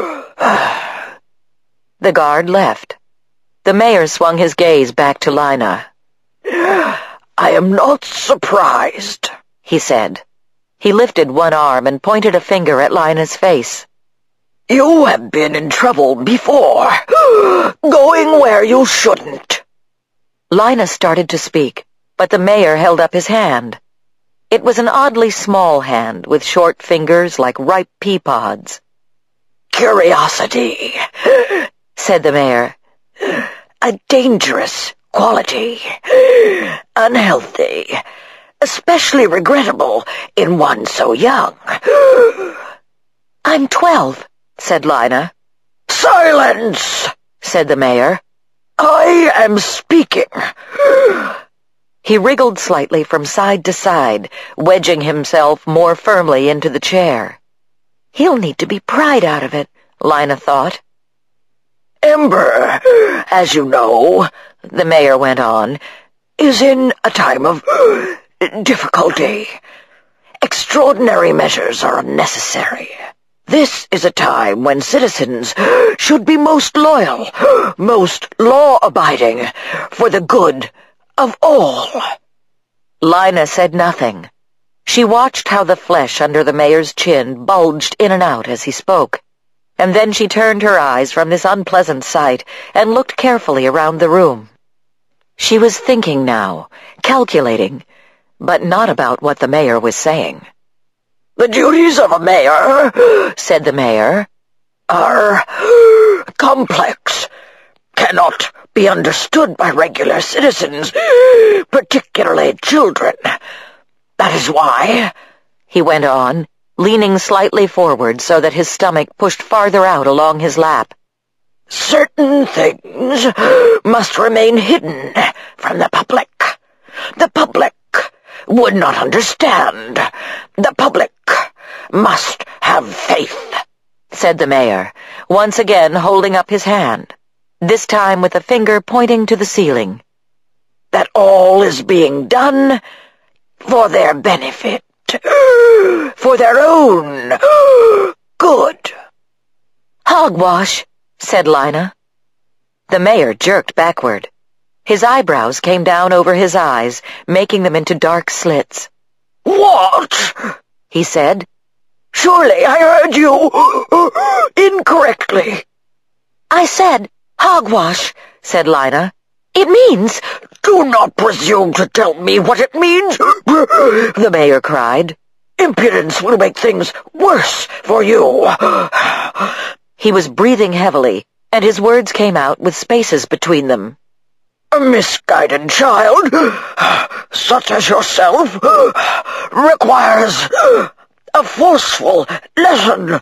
The guard left. The mayor swung his gaze back to Lina. "I am not surprised," he said. He lifted one arm and pointed a finger at Lina's face. "You have been in trouble before, going where you shouldn't." Lina started to speak, but the mayor held up his hand. It was an oddly small hand with short fingers like ripe pea pods. "Curiosity," said the mayor. "A dangerous quality. Unhealthy. Especially regrettable in one so young." "I'm twelve," said Lina. "Silence," said the mayor. "I am speaking." He wriggled slightly from side to side, wedging himself more firmly into the chair. He'll need to be pried out of it, Lina thought. "Ember, as you know," the mayor went on, "is in a time of difficulty. Extraordinary measures are necessary. This is a time when citizens should be most loyal, most law-abiding, for the good of all." Lina said nothing. She watched how the flesh under the mayor's chin bulged in and out as he spoke, and then she turned her eyes from this unpleasant sight and looked carefully around the room. She was thinking now, calculating, but not about what the mayor was saying. "The duties of a mayor," said the mayor, "are complex, cannot be understood by regular citizens, particularly children. That is why," he went on, leaning slightly forward so that his stomach pushed farther out along his lap, "certain things must remain hidden from the public. The public would not understand. The public must have faith," said the mayor, once again holding up his hand, this time with a finger pointing to the ceiling. "That all is being done for their benefit, for their own good." "Hogwash," said Lina. The mayor jerked backward. His eyebrows came down over his eyes, making them into dark slits. "What?" he said. "Surely I heard you incorrectly." "I said hogwash," said Lina. "It means—" "Do not presume to tell me what it means," the mayor cried. "Impudence will make things worse for you." He was breathing heavily, and his words came out with spaces between them. "A misguided child, such as yourself, requires a forceful lesson."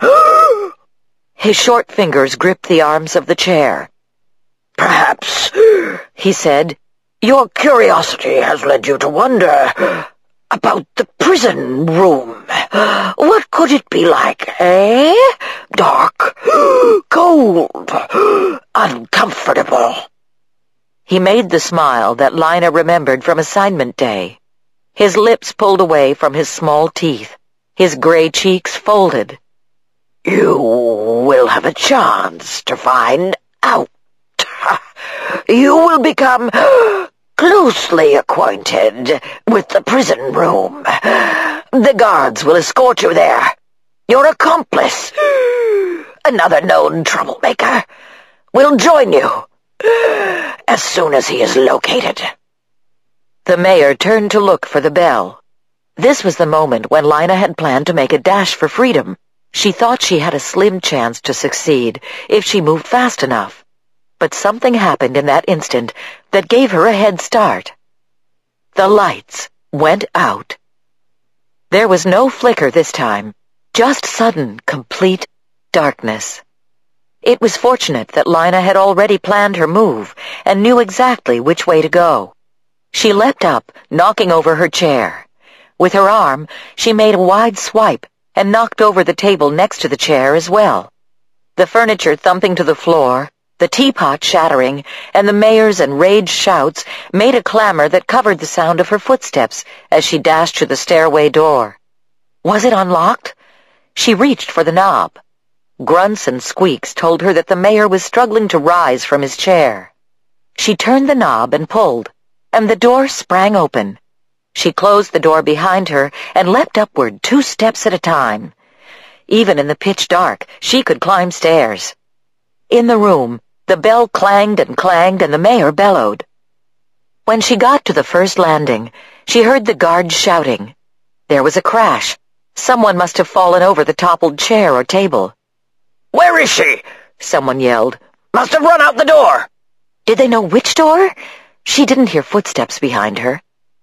His short fingers gripped the arms of the chair. "Perhaps," he said, "your curiosity has led you to wonder about the prison room. What could it be like, eh? Dark, cold, uncomfortable." He made the smile that Lina remembered from assignment day. His lips pulled away from his small teeth, his gray cheeks folded. "You will have a chance to find out. You will become closely acquainted with the prison room. The guards will escort you there. Your accomplice, another known troublemaker, will join you as soon as he is located." The mayor turned to look for the bell. This was the moment when Lina had planned to make a dash for freedom. She thought she had a slim chance to succeed if she moved fast enough. But something happened in that instant that gave her a head start. The lights went out. There was no flicker this time, just sudden, complete darkness. It was fortunate that Lina had already planned her move and knew exactly which way to go. She leapt up, knocking over her chair. With her arm, she made a wide swipe and knocked over the table next to the chair as well. The furniture thumping to the floor, the teapot shattering, and the mayor's enraged shouts made a clamor that covered the sound of her footsteps as she dashed to the stairway door. Was it unlocked? She reached for the knob. Grunts and squeaks told her that the mayor was struggling to rise from his chair. She turned the knob and pulled, and the door sprang open. She closed the door behind her and leapt upward two steps at a time. Even in the pitch dark, she could climb stairs. In the room, the bell clanged and clanged, and the mayor bellowed. When she got to the first landing, she heard the guards shouting. There was a crash. Someone must have fallen over the toppled chair or table. "Where is she?" someone yelled. "Must have run out the door." Did they know which door? She didn't hear footsteps behind her.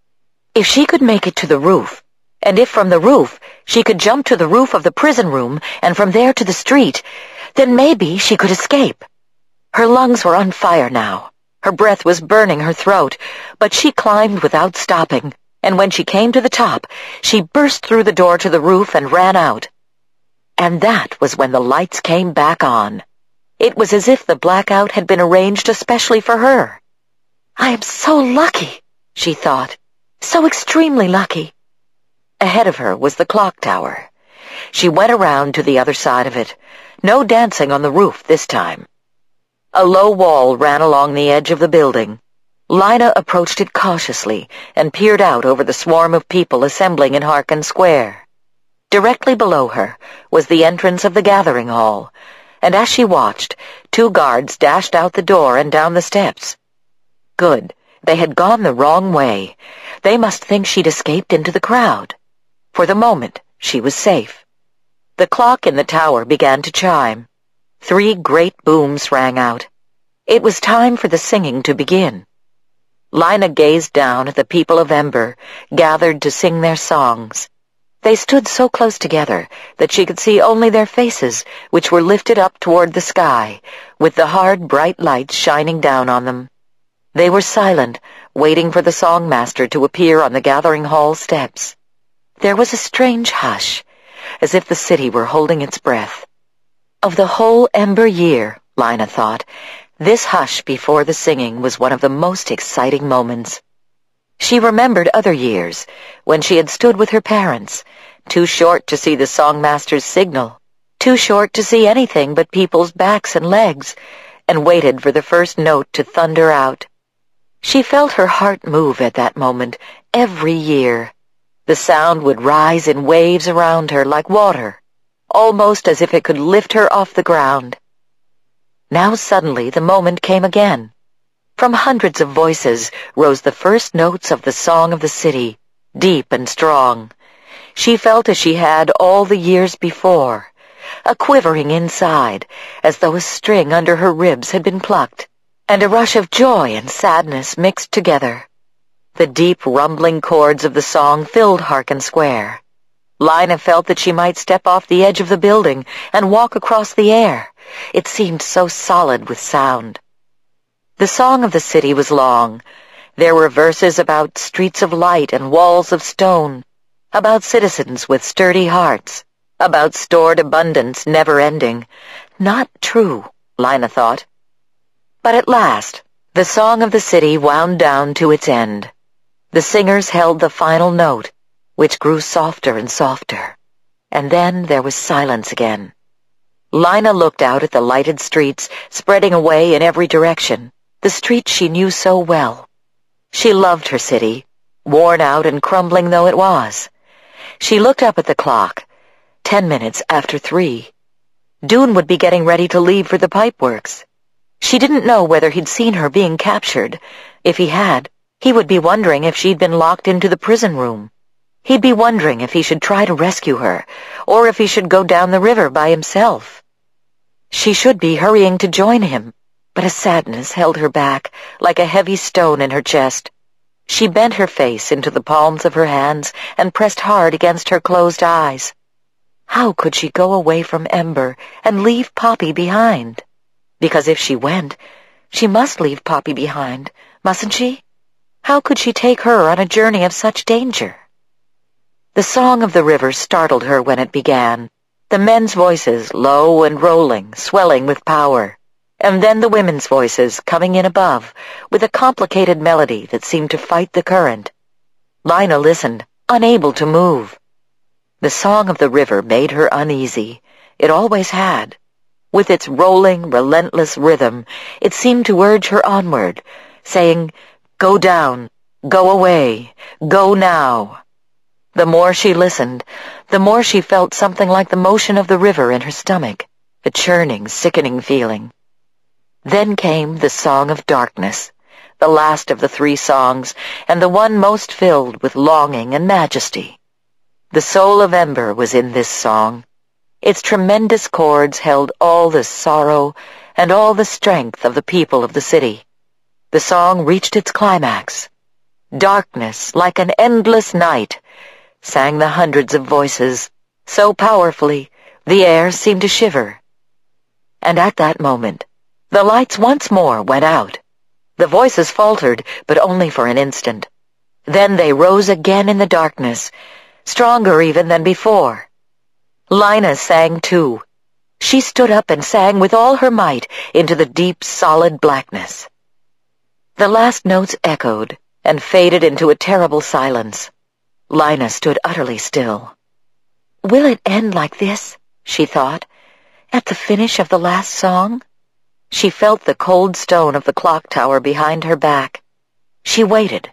If she could make it to the roof, and if from the roof she could jump to the roof of the prison room and from there to the street, then maybe she could escape. Her lungs were on fire now. Her breath was burning her throat, but she climbed without stopping, and when she came to the top, she burst through the door to the roof and ran out. And that was when the lights came back on. It was as if the blackout had been arranged especially for her. "I am so lucky," she thought. "So extremely lucky." Ahead of her was the clock tower. She went around to the other side of it. No dancing on the roof this time. A low wall ran along the edge of the building. Lina approached it cautiously and peered out over the swarm of people assembling in Harkin Square. Directly below her was the entrance of the gathering hall, and as she watched, two guards dashed out the door and down the steps. Good. They had gone the wrong way. They must think she'd escaped into the crowd. For the moment, she was safe. The clock in the tower began to chime. Three great booms rang out. It was time for the singing to begin. Lina gazed down at the people of Ember, gathered to sing their songs. They stood so close together that she could see only their faces, which were lifted up toward the sky, with the hard, bright lights shining down on them. They were silent, waiting for the songmaster to appear on the gathering hall steps. There was a strange hush, as if the city were holding its breath. Of the whole Ember year, Lina thought, this hush before the singing was one of the most exciting moments. She remembered other years, when she had stood with her parents, too short to see the songmaster's signal, too short to see anything but people's backs and legs, and waited for the first note to thunder out. She felt her heart move at that moment every year. The sound would rise in waves around her like water, almost as if it could lift her off the ground. Now suddenly the moment came again. From hundreds of voices rose the first notes of the song of the city, deep and strong. She felt as she had all the years before, a quivering inside, as though a string under her ribs had been plucked, and a rush of joy and sadness mixed together. The deep rumbling chords of the song filled Harkin Square. Lina felt that she might step off the edge of the building and walk across the air. It seemed so solid with sound. The song of the city was long. There were verses about streets of light and walls of stone, about citizens with sturdy hearts, about stored abundance never-ending. Not true, Lina thought. But at last, the song of the city wound down to its end. The singers held the final note, which grew softer and softer, and then there was silence again. Lina looked out at the lighted streets spreading away in every direction, the streets she knew so well. She loved her city, worn out and crumbling though it was. She looked up at the clock, ten minutes after three. Doon would be getting ready to leave for the pipeworks. She didn't know whether he'd seen her being captured. If he had, he would be wondering if she'd been locked into the prison room. He'd be wondering if he should try to rescue her, or if he should go down the river by himself. She should be hurrying to join him, but a sadness held her back, like a heavy stone in her chest. She bent her face into the palms of her hands and pressed hard against her closed eyes. How could she go away from Ember and leave Poppy behind? Because if she went, she must leave Poppy behind, mustn't she? How could she take her on a journey of such danger? The song of the river startled her when it began, the men's voices low and rolling, swelling with power, and then the women's voices coming in above, with a complicated melody that seemed to fight the current. Lina listened, unable to move. The song of the river made her uneasy. It always had. With its rolling, relentless rhythm, it seemed to urge her onward, saying, "Go down, go away, go now." The more she listened, the more she felt something like the motion of the river in her stomach, a churning, sickening feeling. Then came the Song of Darkness, the last of the three songs, and the one most filled with longing and majesty. The soul of Ember was in this song. Its tremendous chords held all the sorrow and all the strength of the people of the city. The song reached its climax. "Darkness, like an endless night," sang the hundreds of voices, so powerfully the air seemed to shiver. And at that moment, the lights once more went out. The voices faltered, but only for an instant. Then they rose again in the darkness, stronger even than before. Lina sang too. She stood up and sang with all her might into the deep, solid blackness. The last notes echoed and faded into a terrible silence. Lina stood utterly still. "Will it end like this?" she thought, "at the finish of the last song?" She felt the cold stone of the clock tower behind her back. She waited.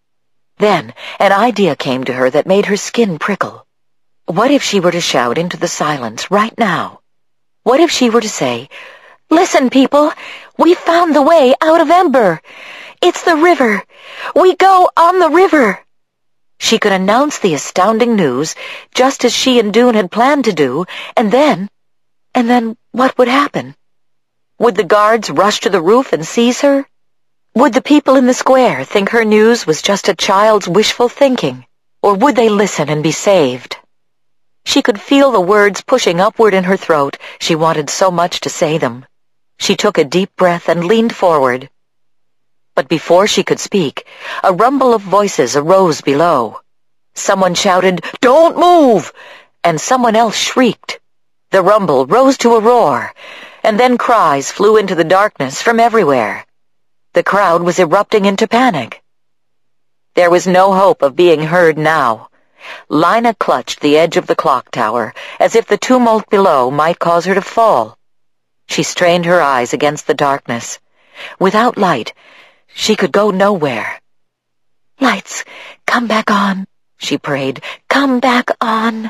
Then an idea came to her that made her skin prickle. What if she were to shout into the silence right now? What if she were to say, "Listen, people, we found the way out of Ember. It's the river. We go on the river." She could announce the astounding news, just as she and Doon had planned to do, and then, and then what would happen? Would the guards rush to the roof and seize her? Would the people in the square think her news was just a child's wishful thinking, or would they listen and be saved? She could feel the words pushing upward in her throat. She wanted so much to say them. She took a deep breath and leaned forward. But before she could speak, a rumble of voices arose below. Someone shouted, "Don't move!" and someone else shrieked. The rumble rose to a roar, and then cries flew into the darkness from everywhere. The crowd was erupting into panic. There was no hope of being heard now. Lina clutched the edge of the clock tower, as if the tumult below might cause her to fall. She strained her eyes against the darkness. Without light, she could go nowhere. "Lights, come back on," she prayed. "Come back on."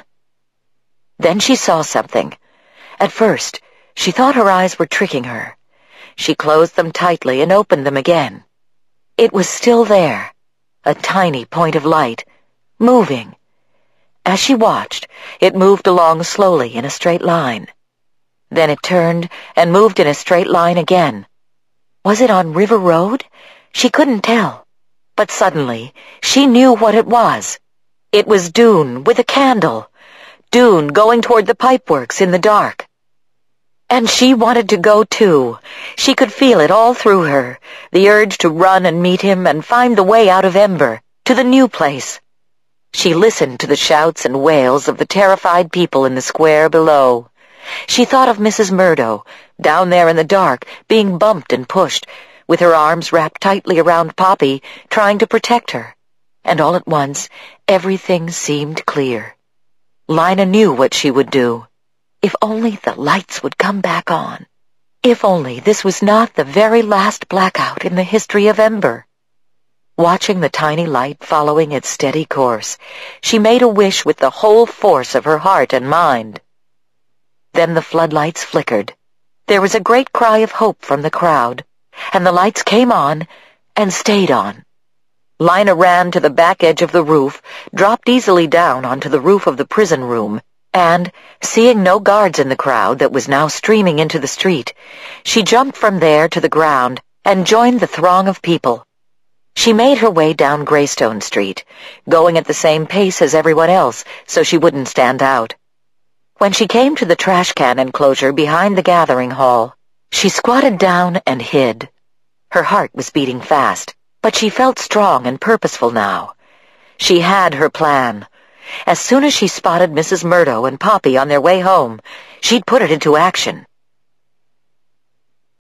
Then she saw something. At first, she thought her eyes were tricking her. She closed them tightly and opened them again. It was still there, a tiny point of light, moving. As she watched, it moved along slowly in a straight line. Then it turned and moved in a straight line again. Was it on River Road? She couldn't tell. But suddenly, she knew what it was. It was Doone with a candle. Doone going toward the pipeworks in the dark. And she wanted to go too. She could feel it all through her, the urge to run and meet him and find the way out of Ember, to the new place. She listened to the shouts and wails of the terrified people in the square below. She thought of Missus Murdo, down there in the dark, being bumped and pushed, with her arms wrapped tightly around Poppy, trying to protect her. And all at once, everything seemed clear. Lina knew what she would do. If only the lights would come back on. If only this was not the very last blackout in the history of Ember. Watching the tiny light following its steady course, she made a wish with the whole force of her heart and mind. Then the floodlights flickered. There was a great cry of hope from the crowd, and the lights came on and stayed on. Lina ran to the back edge of the roof, dropped easily down onto the roof of the prison room, and, seeing no guards in the crowd that was now streaming into the street, she jumped from there to the ground and joined the throng of people. She made her way down Greystone Street, going at the same pace as everyone else so she wouldn't stand out. When she came to the trash can enclosure behind the gathering hall, she squatted down and hid. Her heart was beating fast, but she felt strong and purposeful now. She had her plan. As soon as she spotted Missus Murdo and Poppy on their way home, she'd put it into action.